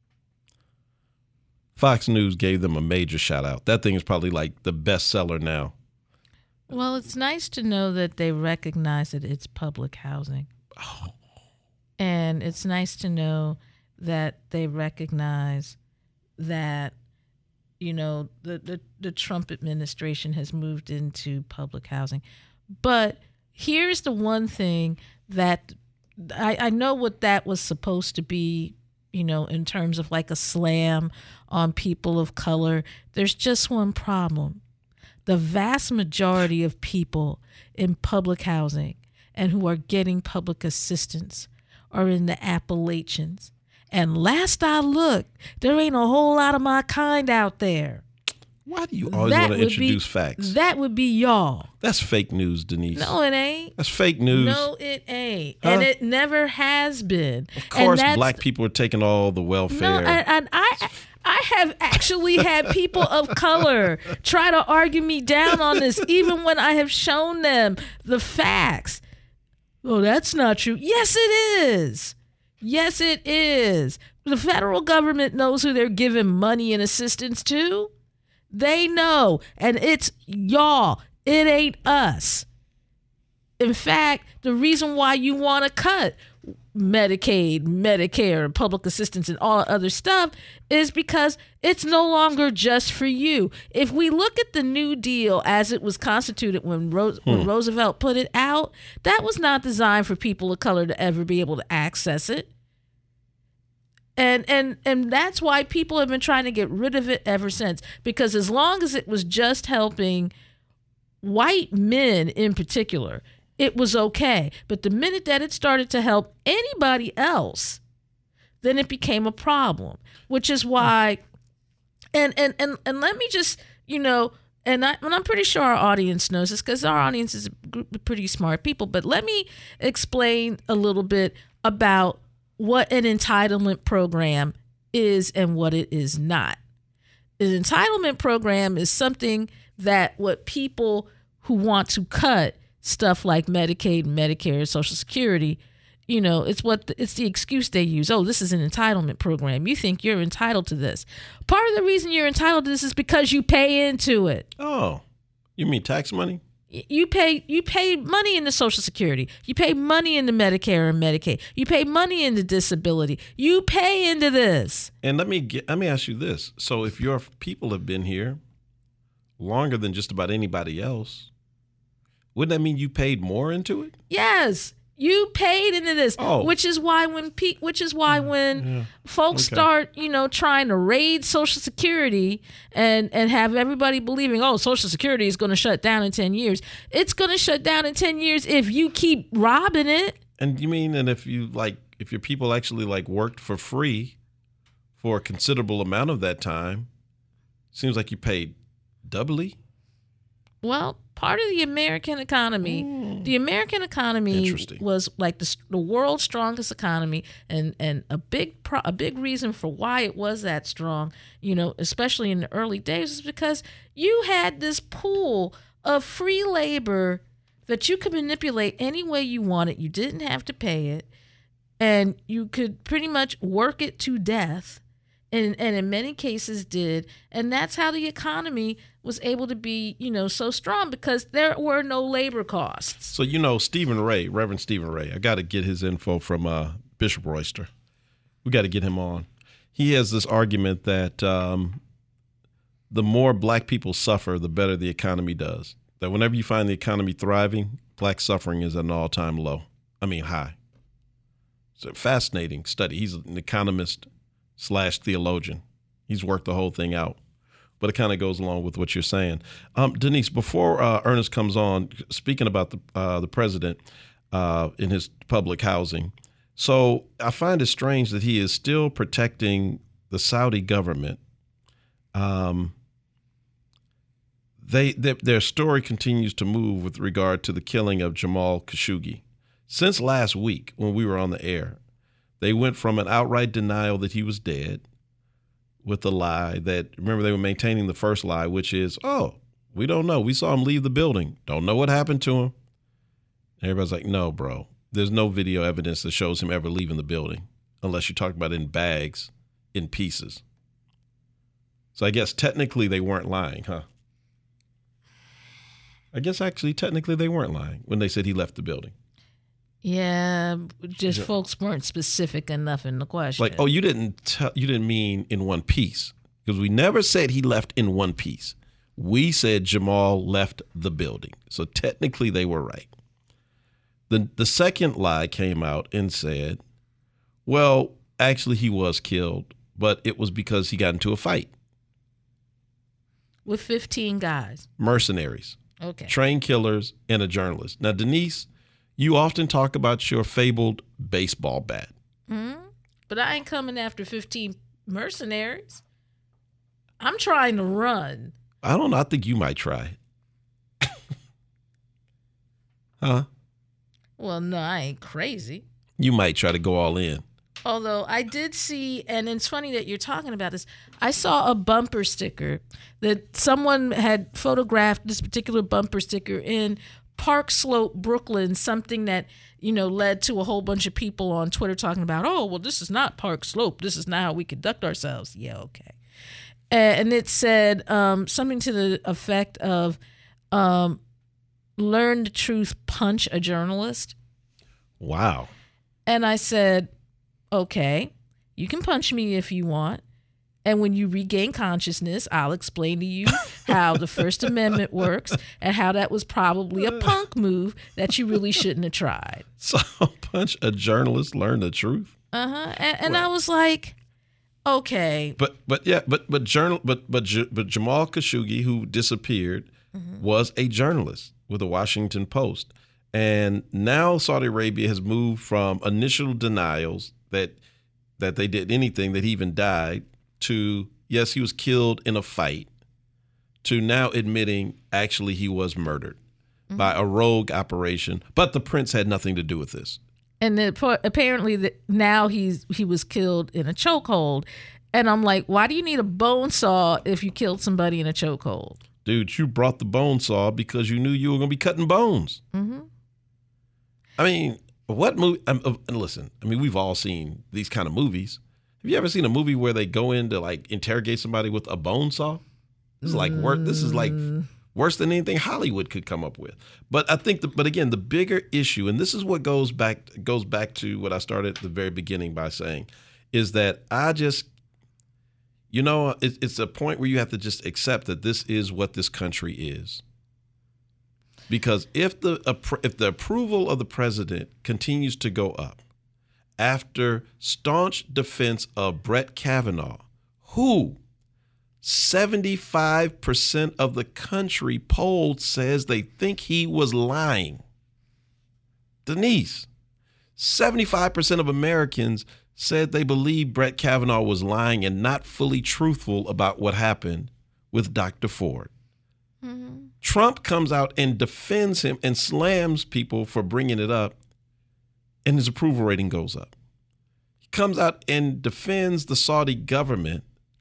Fox News gave them a major shout out. That thing is probably like the bestseller now. Well, it's nice to know that they recognize that it's public housing. Oh. And it's nice to know that they recognize that, you know, the Trump administration has moved into public housing. But here's the one thing that I know what that was supposed to be, you know, in terms of like a slam on people of color. There's just one problem. The vast majority of people in public housing and who are getting public assistance are in the Appalachians. And last I looked, there ain't a whole lot of my kind out there. Why do you always want to introduce facts? That would be y'all. That's fake news, Denise. No, it ain't. That's fake news. No, it ain't. Huh? And it never has been. Of course, black people are taking all the welfare. No, and I have actually had people of color try to argue me down on this, even when I have shown them the facts. Oh, that's not true. Yes, it is. Yes, it is. The federal government knows who they're giving money and assistance to. They know. And it's y'all. It ain't us. In fact, the reason why you want to cut Medicaid, Medicare, public assistance, and all other stuff is because it's no longer just for you. If we look at the New Deal as it was constituted when Roosevelt put it out, that was not designed for people of color to ever be able to access it. And that's why people have been trying to get rid of it ever since. Because as long as it was just helping white men in particular, it was okay. But the minute that it started to help anybody else, then it became a problem, which is why, and let me just, you know, and I'm pretty sure our audience knows this because our audience is a group of pretty smart people, but let me explain a little bit about what an entitlement program is and what it is not. An entitlement program is something that what people who want to cut stuff like Medicaid, Medicare, Social Security, you know, it's the excuse they use. Oh, this is an entitlement program. You think you're entitled to this. Part of the reason you're entitled to this is because you pay into it. Oh, you mean tax money? You pay money into Social Security. You pay money into Medicare and Medicaid. You pay money into disability. You pay into this. And let me ask you this. So if your people have been here longer than just about anybody else, wouldn't that mean you paid more into it? Yes, you paid into this. Oh. Which is why when folks start, you know, trying to raid Social Security and have everybody believing, oh, Social Security is going to shut down in 10 years. It's going to shut down in 10 years if you keep robbing it. And you mean, and if your people actually like worked for free for a considerable amount of that time, seems like you paid doubly? Well, part of the American economy, was like the world's strongest economy, and a big reason for why it was that strong, you know, especially in the early days, is because you had this pool of free labor that you could manipulate any way you wanted. You didn't have to pay it, and you could pretty much work it to death and in many cases did. And that's how the economy was able to be, so strong, because there were no labor costs. So, Stephen Ray, Reverend Stephen Ray, I got to get his info from Bishop Royster. We got to get him on. He has this argument that the more black people suffer, the better the economy does. That whenever you find the economy thriving, black suffering is at an all-time high. It's a fascinating study. He's an economist / theologian. He's worked the whole thing out. But it kind of goes along with what you're saying. Denise, before Ernest comes on, speaking about the president in his public housing, so I find it strange that he is still protecting the Saudi government. Their story continues to move with regard to the killing of Jamal Khashoggi. Since last week, when we were on the air, they went from an outright denial that he was dead with the lie that, remember, they were maintaining the first lie, which is, we don't know. We saw him leave the building. Don't know what happened to him. Everybody's like, no, bro. There's no video evidence that shows him ever leaving the building, unless you talk about it in bags, in pieces. So I guess technically they weren't lying, huh? I guess actually technically they weren't lying when they said he left the building. Yeah, just folks weren't specific enough in the question. Like, you didn't mean in one piece, because we never said he left in one piece. We said Jamal left the building. So technically they were right. The second lie came out and said, well, actually he was killed, but it was because he got into a fight. With 15 guys. Mercenaries. Okay. Trained killers and a journalist. Now, Denise, you often talk about your fabled baseball bat. Mm-hmm. But I ain't coming after 15 mercenaries. I'm trying to run. I don't know. I think you might try. Huh? Well, no, I ain't crazy. You might try to go all in. Although I did see, and it's funny that you're talking about this, I saw a bumper sticker that someone had photographed this particular bumper sticker in Park Slope, Brooklyn, something that, led to a whole bunch of people on Twitter talking about, this is not Park Slope. This is not how we conduct ourselves. Yeah, okay. And it said something to the effect of, learn the truth, punch a journalist. Wow. And I said, okay, you can punch me if you want. And when you regain consciousness, I'll explain to you how the First Amendment works and how that was probably a punk move that you really shouldn't have tried. So punch a journalist, learn the truth? Uh-huh. And I was like, okay. But Jamal Khashoggi, who disappeared, was a journalist with the Washington Post. And now Saudi Arabia has moved from initial denials that they did anything, that he even died, to, yes, he was killed in a fight, to now admitting actually he was murdered by a rogue operation. But the prince had nothing to do with this. And apparently now he was killed in a chokehold. And I'm like, why do you need a bone saw if you killed somebody in a chokehold? Dude, you brought the bone saw because you knew you were going to be cutting bones. Mm-hmm. I mean, what movie? And listen, I mean, we've all seen these kind of movies. Have you ever seen a movie where they go in to like interrogate somebody with a bone saw? This is like worse than anything Hollywood could come up with. But I think, but again, the bigger issue, and this is what goes back to what I started at the very beginning by saying, is that I just, it's a point where you have to just accept that this is what this country is. Because if the approval of the president continues to go up after staunch defense of Brett Kavanaugh, who 75% of the country polled says they think he was lying. Denise, 75% of Americans said they believe Brett Kavanaugh was lying and not fully truthful about what happened with Dr. Ford. Mm-hmm. Trump comes out and defends him and slams people for bringing it up, and his approval rating goes up. He comes out and defends the Saudi government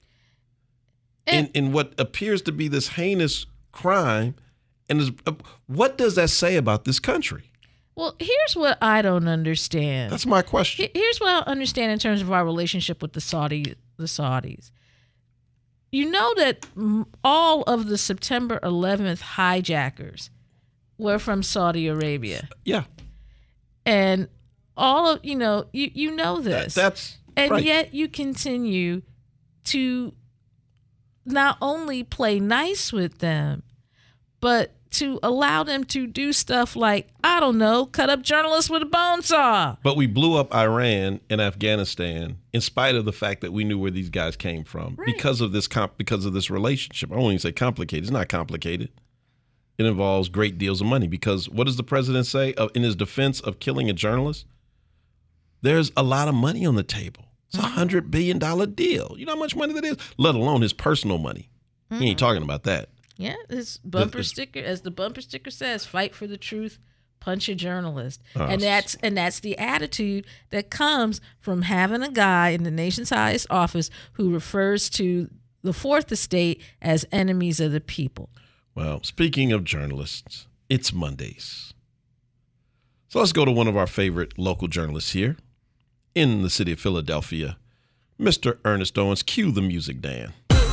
in what appears to be this heinous crime. And what does that say about this country? Well, here's what I don't understand. That's my question. Here's what I don't understand in terms of our relationship with the Saudi the Saudis. You know that all of the September 11th hijackers were from Saudi Arabia. Yeah. And all of, you know this. That's and right. yet you continue to not only play nice with them, but to allow them to do stuff like, I don't know, cut up journalists with a bone saw. But we blew up Iran and Afghanistan in spite of the fact that we knew where these guys came from because of this relationship. I won't even say complicated. It's not complicated. It involves great deals of money because what does the president say in his defense of killing a journalist? There's a lot of money on the table. It's $100 billion deal. You know how much money that is? Let alone his personal money. He ain't talking about that. Yeah, this bumper sticker, as the bumper sticker says, fight for the truth, punch a journalist. And that's the attitude that comes from having a guy in the nation's highest office who refers to the fourth estate as enemies of the people. Well, speaking of journalists, it's Mondays. So let's go to one of our favorite local journalists here in the city of Philadelphia, Mr. Ernest Owens. Cue the music, Dan.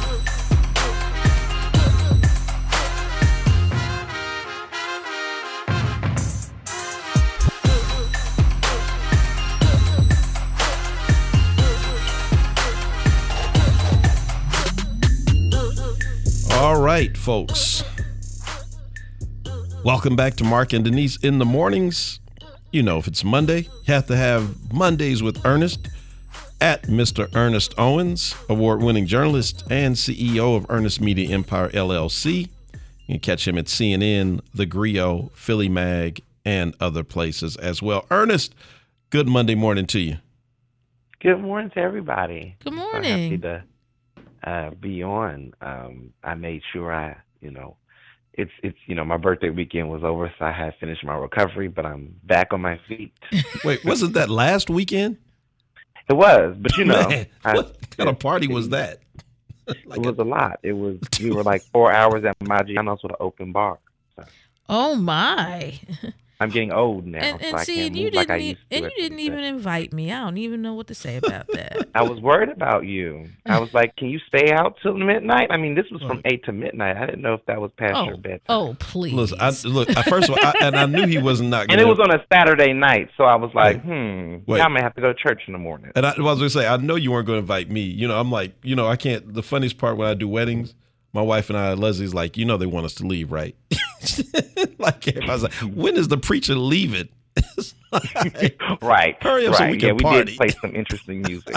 All right, folks. Welcome back to Mark and Denise in the mornings. You know, if it's Monday, you have to have Mondays with Ernest at Mr. Ernest Owens, award-winning journalist and CEO of Ernest Media Empire, LLC. You can catch him at CNN, The Grio, Philly Mag, and other places as well. Ernest, good Monday morning to you. Good morning to everybody. Good morning. So happy to be on. I made sure it's my birthday weekend was over, so I had finished my recovery, but I'm back on my feet. Wait, wasn't that last weekend? It was, but Man, what kind of party was that? It was a lot. We were like 4 hours at Maggiano's with an open bar. So. Oh my. I'm getting old now, and so I see, can't you move like I didn't used to. and you didn't even invite me. I don't even know what to say about that. I was worried about you. I was like, "Can you stay out till midnight?" I mean, this was from 8 to midnight. I didn't know if that was past your bedtime. Oh, please. Listen, first of all, I knew he wasn't not. And it was on a Saturday night, so I was like, Wait. I may have to go to church in the morning. And I was going to say, I know you weren't going to invite me. You know, I'm like, I can't. The funniest part when I do weddings, my wife and I, Leslie's like, they want us to leave, right? Like, I was like, when is the preacher leaving? Like, right. Hurry up so we can party. We did play some interesting music.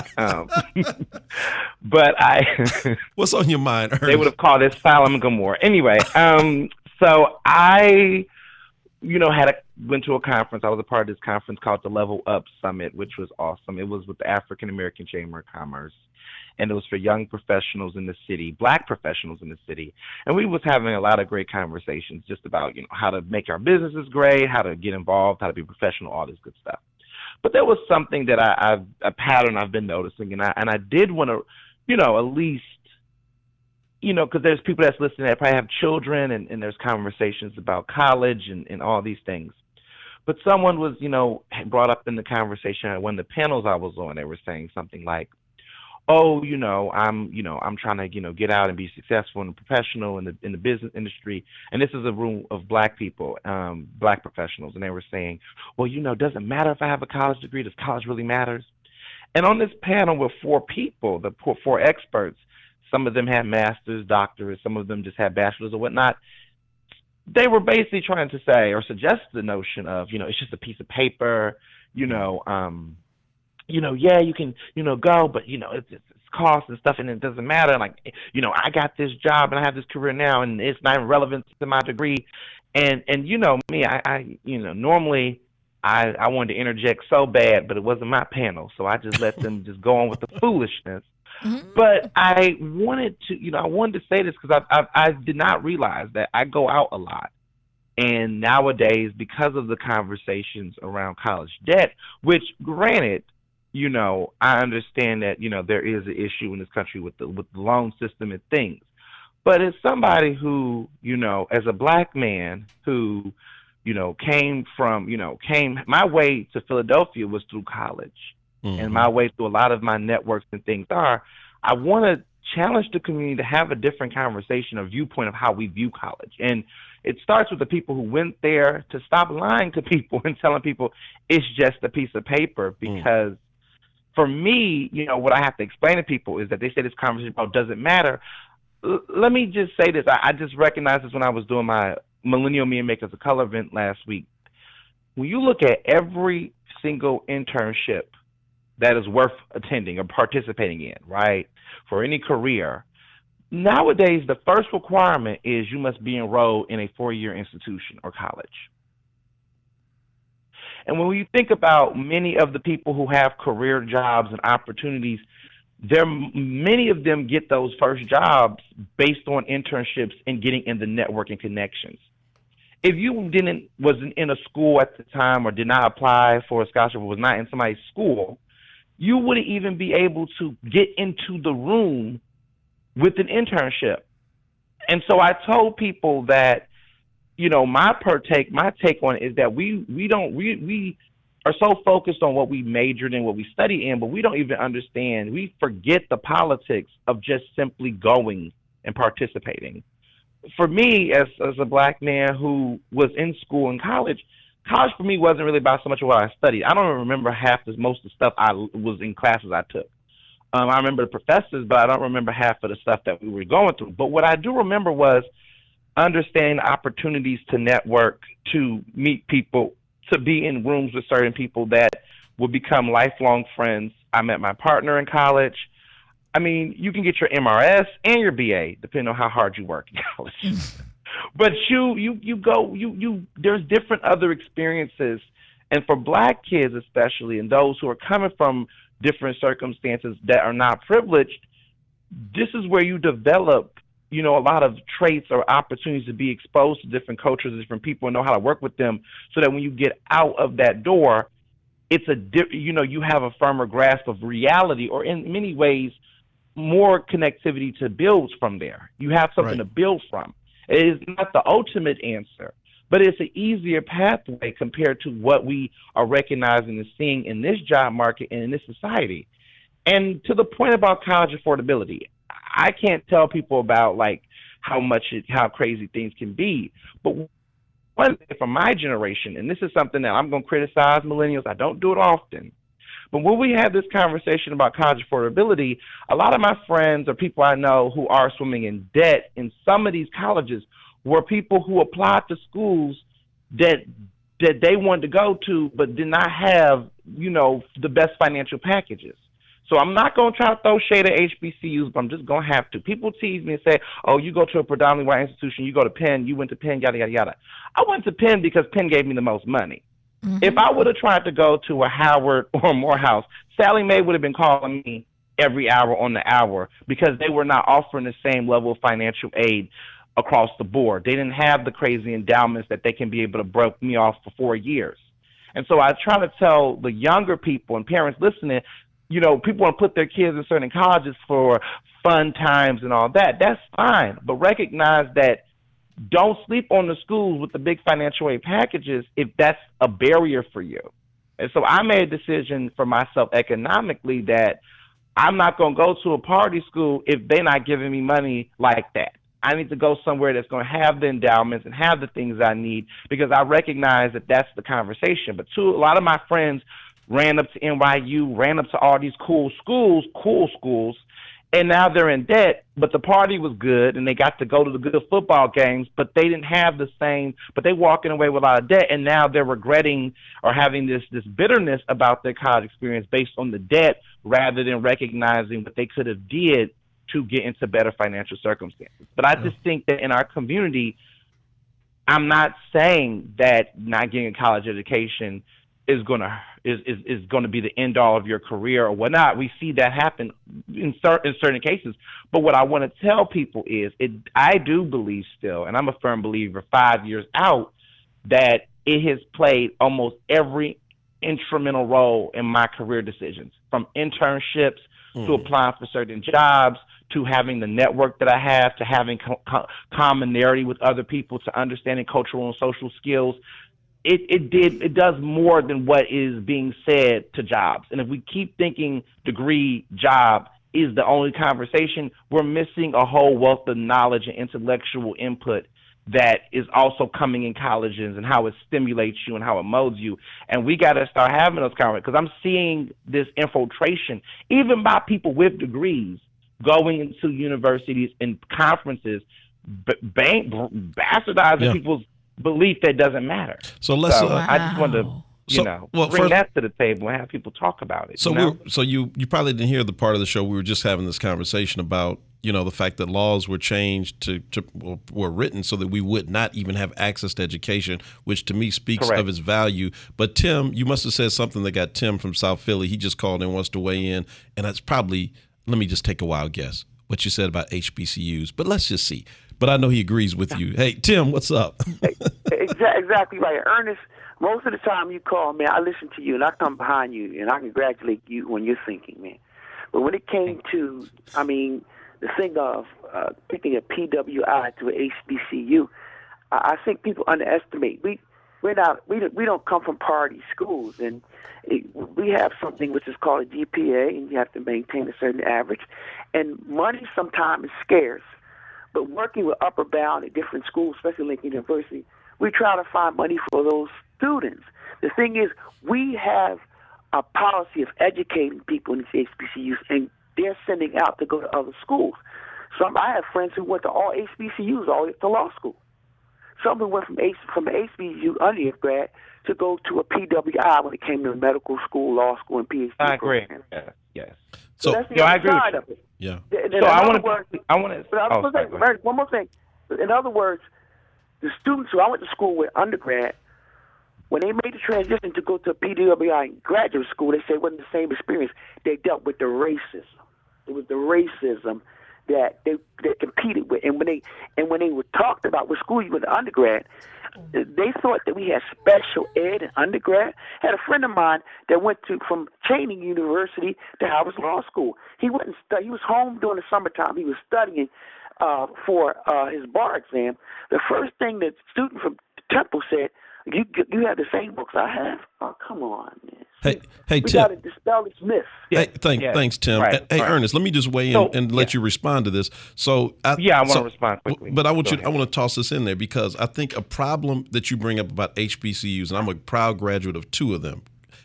But what's on your mind, Ernest? They would have called it Sodom and Gomorrah. Anyway, so I, went to a conference. I was a part of this conference called the Level Up Summit, which was awesome. It was with the African American Chamber of Commerce. And it was for young professionals in the city, black professionals in the city. And we was having a lot of great conversations just about, how to make our businesses great, how to get involved, how to be professional, all this good stuff. But there was something that a pattern I've been noticing, and I did want to, at least, because there's people that's listening that probably have children, and there's conversations about college and all these things. But someone was, brought up in the conversation at one of the panels I was on. They were saying something like, oh, I'm trying to, get out and be successful and professional in the business industry. And this is a room of black people, black professionals. And they were saying, well, doesn't matter if I have a college degree. Does college really matters? And on this panel were 4 people, the 4 experts. Some of them had masters, doctorates. Some of them just had bachelors or whatnot. They were basically trying to say or suggest the notion of, it's just a piece of paper, yeah, you can, go, but, it's cost and stuff, and it doesn't matter. Like, I got this job and I have this career now, and it's not relevant to my degree. And me, I normally I wanted to interject so bad, but it wasn't my panel, so I just let them just go on with the foolishness. Mm-hmm. But I wanted to say this because I did not realize that I go out a lot. And nowadays, because of the conversations around college debt, which granted, I understand that, there is an issue in this country with the loan system and things. But as somebody who, as a black man who, my way to Philadelphia was through college. Mm-hmm. And my way through a lot of my networks and things I I want to challenge the community to have a different conversation or viewpoint of how we view college. And it starts with the people who went there to stop lying to people and telling people it's just a piece of paper. Because for me, what I have to explain to people is that they say this conversation about doesn't matter. Let me just say this. I just recognized this when I was doing my Millennial Me and Makers of Color event last week. When you look at every single internship that is worth attending or participating in, right, for any career, nowadays the first requirement is you must be enrolled in a 4-year institution or college. And when you think about many of the people who have career jobs and opportunities, many of them get those first jobs based on internships and getting in the networking connections. If you wasn't in a school at the time or did not apply for a scholarship or was not in somebody's school, you wouldn't even be able to get into the room with an internship. And so I told people that, my take on it is that we are so focused on what we majored in, what we study in, but we don't even understand. We forget the politics of just simply going and participating. For me, as a black man who was in school and college for me wasn't really about so much of what I studied. I don't remember most of the stuff I was in classes I took. I remember the professors, but I don't remember half of the stuff that we were going through. But what I do remember was understanding opportunities to network, to meet people, to be in rooms with certain people that would become lifelong friends. I met my partner in college. I mean, you can get your MRS and your BA, depending on how hard you work in college. But there's different other experiences. And for black kids especially, and those who are coming from different circumstances that are not privileged, this is where you develop, a lot of traits or opportunities to be exposed to different cultures, different people, and know how to work with them, so that when you get out of that door, it's you have a firmer grasp of reality, or in many ways, more connectivity to build from there. You have something to build from. It is not the ultimate answer, but it's an easier pathway compared to what we are recognizing and seeing in this job market and in this society. And to the point about college affordability, I can't tell people about how crazy things can be. But one thing from my generation, and this is something that I'm going to criticize millennials, I don't do it often, but when we have this conversation about college affordability, a lot of my friends or people I know who are swimming in debt in some of these colleges were people who applied to schools that they wanted to go to but did not have, the best financial packages. So I'm not going to try to throw shade at HBCUs, but I'm just going to have to. People tease me and say, oh, you go to a predominantly white institution, you go to Penn, you went to Penn, yada, yada, yada. I went to Penn because Penn gave me the most money. Mm-hmm. If I would have tried to go to a Howard or a Morehouse, Sallie Mae would have been calling me every hour on the hour because they were not offering the same level of financial aid across the board. They didn't have the crazy endowments that they can be able to break me off for 4 years. And so I try to tell the younger people and parents listening, people want to put their kids in certain colleges for fun times and all that. That's fine. But recognize that don't sleep on the schools with the big financial aid packages if that's a barrier for you. And so I made a decision for myself economically that I'm not going to go to a party school if they're not giving me money like that. I need to go somewhere that's going to have the endowments and have the things I need, because I recognize that that's the conversation. But a lot of my friends ran up to NYU, ran up to all these cool schools, and now they're in debt, but the party was good, and they got to go to the good football games, but they didn't have the same, but they walking away with a lot of debt, and now they're regretting or having this bitterness about their college experience based on the debt rather than recognizing what they could have did to get into better financial circumstances. But I just think that in our community, I'm not saying that not getting a college education is going to be the end all of your career or whatnot. We see that happen in certain cases. But what I want to tell people is I do believe still, and I'm a firm believer 5 years out, that it has played almost every instrumental role in my career decisions, from internships to applying for certain jobs, to having the network that I have, to having commonality with other people, to understanding cultural and social skills. It does more than what is being said to jobs. And if we keep thinking degree, job, is the only conversation, we're missing a whole wealth of knowledge and intellectual input that is also coming in colleges and how it stimulates you and how it molds you. And we got to start having those conversations, because I'm seeing this infiltration, even by people with degrees, going into universities and conferences, bastardizing people's belief that doesn't matter. So let's. I just wanted to, bring that to the table and have people talk about it. So you probably didn't hear the part of the show. We were just having this conversation about, the fact that laws were changed were written so that we would not even have access to education, which to me speaks of its value. But Tim, you must have said something that got Tim from South Philly. He just called and wants to weigh in, and that's probably, let me just take a wild guess, what you said about HBCUs. But let's just see. But I know he agrees with you. Hey, Tim, what's up? Exactly right. Ernest, most of the time you call, man, I listen to you, and I come behind you, and I congratulate you when you're thinking, man. But when it came to, the thing of picking a PWI to an HBCU, I think people underestimate. We don't come from party schools, and we have something which is called a GPA, and you have to maintain a certain average. And money sometimes is scarce. But working with Upper Bound at different schools, especially Lincoln University, we try to find money for those students. The thing is, we have a policy of educating people in these HBCUs, and they're sending out to go to other schools. I have friends who went to all HBCUs, all to law school. Some who went from HBCU undergrad to go to a PWI when it came to medical school, law school, and PhD. I agree. Yes. So that's the other side of it. Yeah. One more thing. In other words, the students who I went to school with undergrad, when they made the transition to go to a PWI in graduate school, they said it wasn't the same experience. They dealt with the racism. It was the racism that they competed with, and when they were talked about what school you went to undergrad, they thought that we had special ed in undergrad. I had a friend of mine that went from Cheyney University to Howard Law School. He went and he was home during the summertime. He was studying for his bar exam. The first thing that student from Temple said, "You have the same books I have." Oh, come on, man. Hey, we Tim. got to dispel this myth. Thanks, Tim. Right, hey, right. Ernest, let me just weigh in and let you respond to this. So, I want to respond quickly. But I want to toss this in there, because I think a problem that you bring up about HBCUs, and I'm a proud graduate of 2 of them,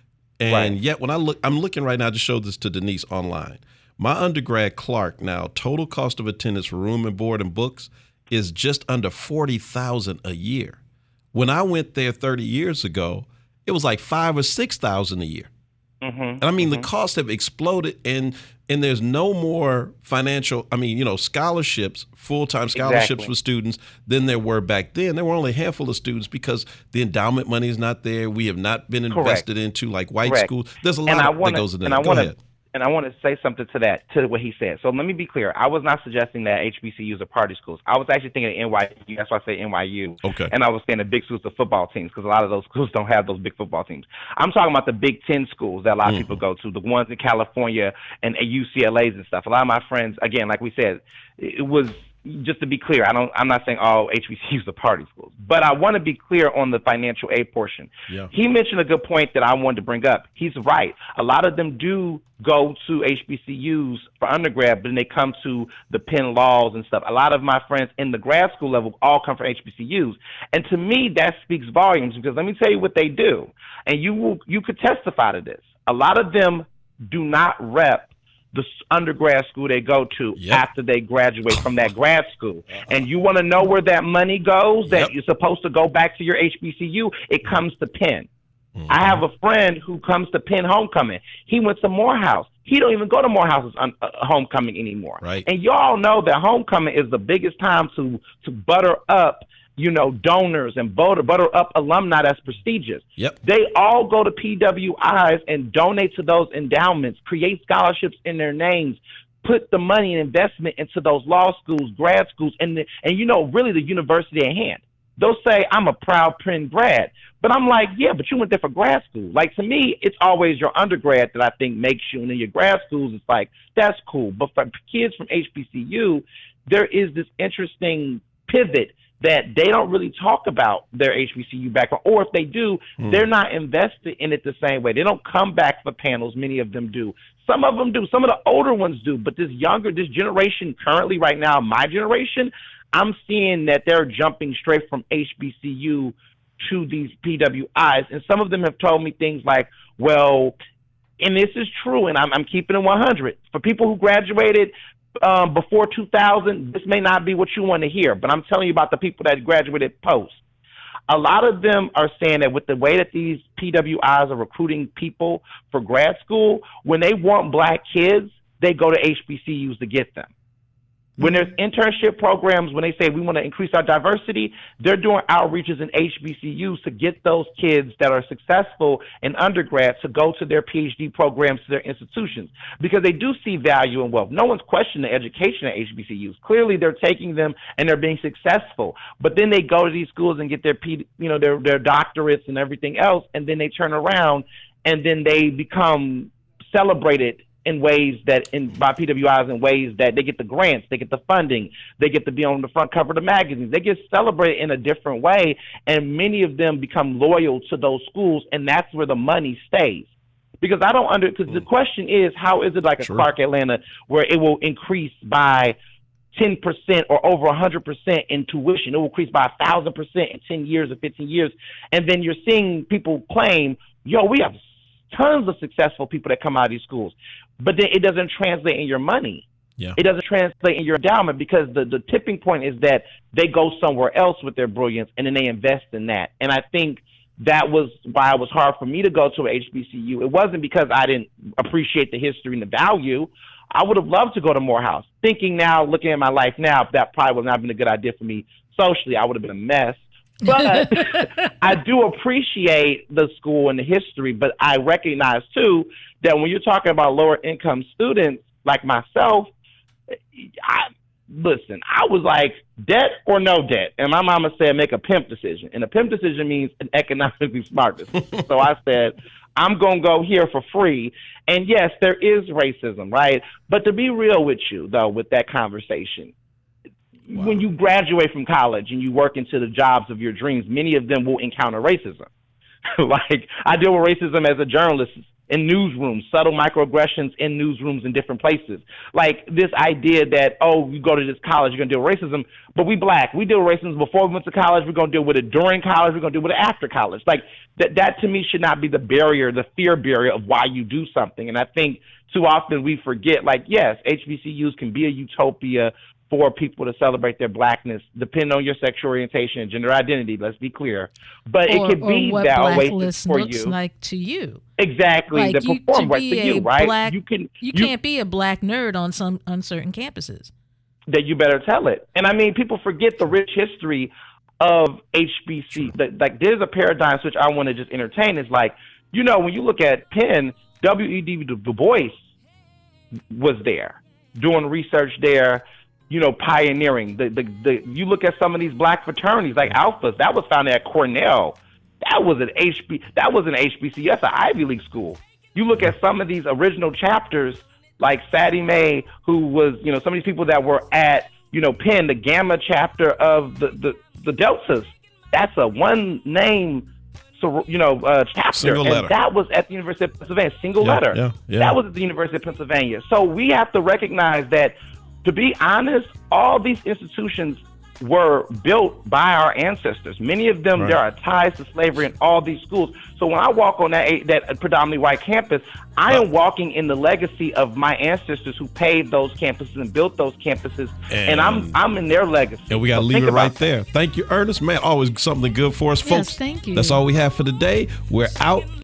and yet when I'm looking right now. I just showed this to Denise online. My undergrad, Clark, now total cost of attendance for room and board and books is just under $40,000 a year. When I went there 30 years ago, it was like $5,000 or $6,000 a year. And the costs have exploded, and there's no more financial, scholarships, full-time scholarships for students than there were back then. There were only a handful of students because the endowment money is not there. We have not been invested into like white schools. There's a lot that goes into that. Go ahead. And I want to say something to what he said. So let me be clear. I was not suggesting that HBCUs are party schools. I was actually thinking of NYU. That's why I say NYU. Okay. And I was saying the big schools of football teams, because a lot of those schools don't have those big football teams. I'm talking about the Big Ten schools that a lot of people go to, the ones in California and UCLA's and stuff. A lot of my friends, again, like we said, it was – just to be clear, I'm not saying all HBCUs are party schools, but I want to be clear on the financial aid portion. Yeah. He mentioned a good point that I wanted to bring up. He's right. A lot of them do go to HBCUs for undergrad, but then they come to the Penn Laws and stuff. A lot of my friends in the grad school level all come from HBCUs. And to me, that speaks volumes, because let me tell you what they do. And you could testify to this. A lot of them do not rep the undergrad school they go to after they graduate from that grad school. And you want to know where that money goes that you're supposed to go back to your HBCU? It comes to Penn. I have a friend who comes to Penn homecoming. He went to Morehouse. He don't even go to Morehouse's homecoming anymore. Right. And y'all know that homecoming is the biggest time to butter up donors and butter up alumni that's prestigious. Yep. They all go to PWIs and donate to those endowments, create scholarships in their names, put the money and investment into those law schools, grad schools, and really the university at hand. They'll say, I'm a proud Penn grad. But I'm like, yeah, but you went there for grad school. Like, to me, it's always your undergrad that I think makes you. And then your grad schools, it's like, that's cool. But for kids from HBCU, there is this interesting pivot that they don't really talk about their HBCU background, or if they do, they're not invested in it the same way. They don't come back for panels. Many of them do. Some of them do. Some of the older ones do. But this generation currently right now, my generation, I'm seeing that they're jumping straight from HBCU to these PWIs. And some of them have told me things like, well, and this is true, and I'm keeping it 100. For people who graduated before 2000, this may not be what you want to hear, but I'm telling you about the people that graduated post. A lot of them are saying that with the way that these PWIs are recruiting people for grad school, when they want black kids, they go to HBCUs to get them. When there's internship programs, when they say we want to increase our diversity, they're doing outreaches in HBCUs to get those kids that are successful in undergrad to go to their PhD programs, to their institutions, because they do see value in wealth. No one's questioning the education at HBCUs. Clearly, they're taking them and they're being successful. But then they go to these schools and get their doctorates and everything else, and then they turn around and then they become celebrated in ways that, by PWIs, in ways that they get the grants, they get the funding, they get to be on the front cover of the magazines. They get celebrated in a different way, and many of them become loyal to those schools, and that's where the money stays. Because because the question is, how is it like a Clark Atlanta where it will increase by 10% or over 100% in tuition? It will increase by 1,000% in 10 years or 15 years. And then you're seeing people claim, we have tons of successful people that come out of these schools. But then it doesn't translate in your money. Yeah. It doesn't translate in your endowment, because the tipping point is that they go somewhere else with their brilliance and then they invest in that. And I think that was why it was hard for me to go to an HBCU. It wasn't because I didn't appreciate the history and the value. I would have loved to go to Morehouse. Thinking now, looking at my life now, that probably would not have been a good idea for me socially. I would have been a mess. But I do appreciate the school and the history, but I recognize, too, that when you're talking about lower-income students like myself, I was like, debt or no debt. And my mama said, make a pimp decision. And a pimp decision means an economically smart decision. So I said, I'm going to go here for free. And, yes, there is racism, right? But to be real with you, though, with that conversation, when you graduate from college and you work into the jobs of your dreams, many of them will encounter racism. Like, I deal with racism as a journalist in newsrooms, subtle microaggressions in newsrooms in different places. Like this idea that, you go to this college, you're going to deal with racism, but we black. We deal with racism before we went to college. We're going to deal with it during college. We're going to deal with it after college. Like, that to me should not be the barrier, the fear barrier of why you do something. And I think too often we forget, like, yes, HBCUs can be a utopia for people to celebrate their blackness, depending on your sexual orientation and gender identity. Let's be clear, but it could be that oasis for you. Like to you, exactly. Like the perform right for you, right? You can't be a black nerd on certain campuses. That you better tell it. And I mean, people forget the rich history of HBC. Like, there's a paradigm switch I want to just entertain. Is like, when you look at Penn, W.E.B. Du Bois was there doing research there. Pioneering you look at some of these black fraternities like Alphas, that was founded at Cornell. That was an HBCU. That's an Ivy League school. You look at some of these original chapters like Sadie Mae, who was, some of these people that were at, Penn, the Gamma chapter of the Deltas. That's a one name, chapter. Single letter. And that was at the University of Pennsylvania. Single letter. Yeah. That was at the University of Pennsylvania. So we have to recognize that, to be honest, all these institutions were built by our ancestors. Many of them, there are ties to slavery in all these schools. So when I walk on that predominantly white campus, I am walking in the legacy of my ancestors who paved those campuses and built those campuses, and I'm in their legacy. And we got to leave it right there. Thank you, Ernest. Man, always something good for us, folks. Yes, thank you. That's all we have for today. We're out.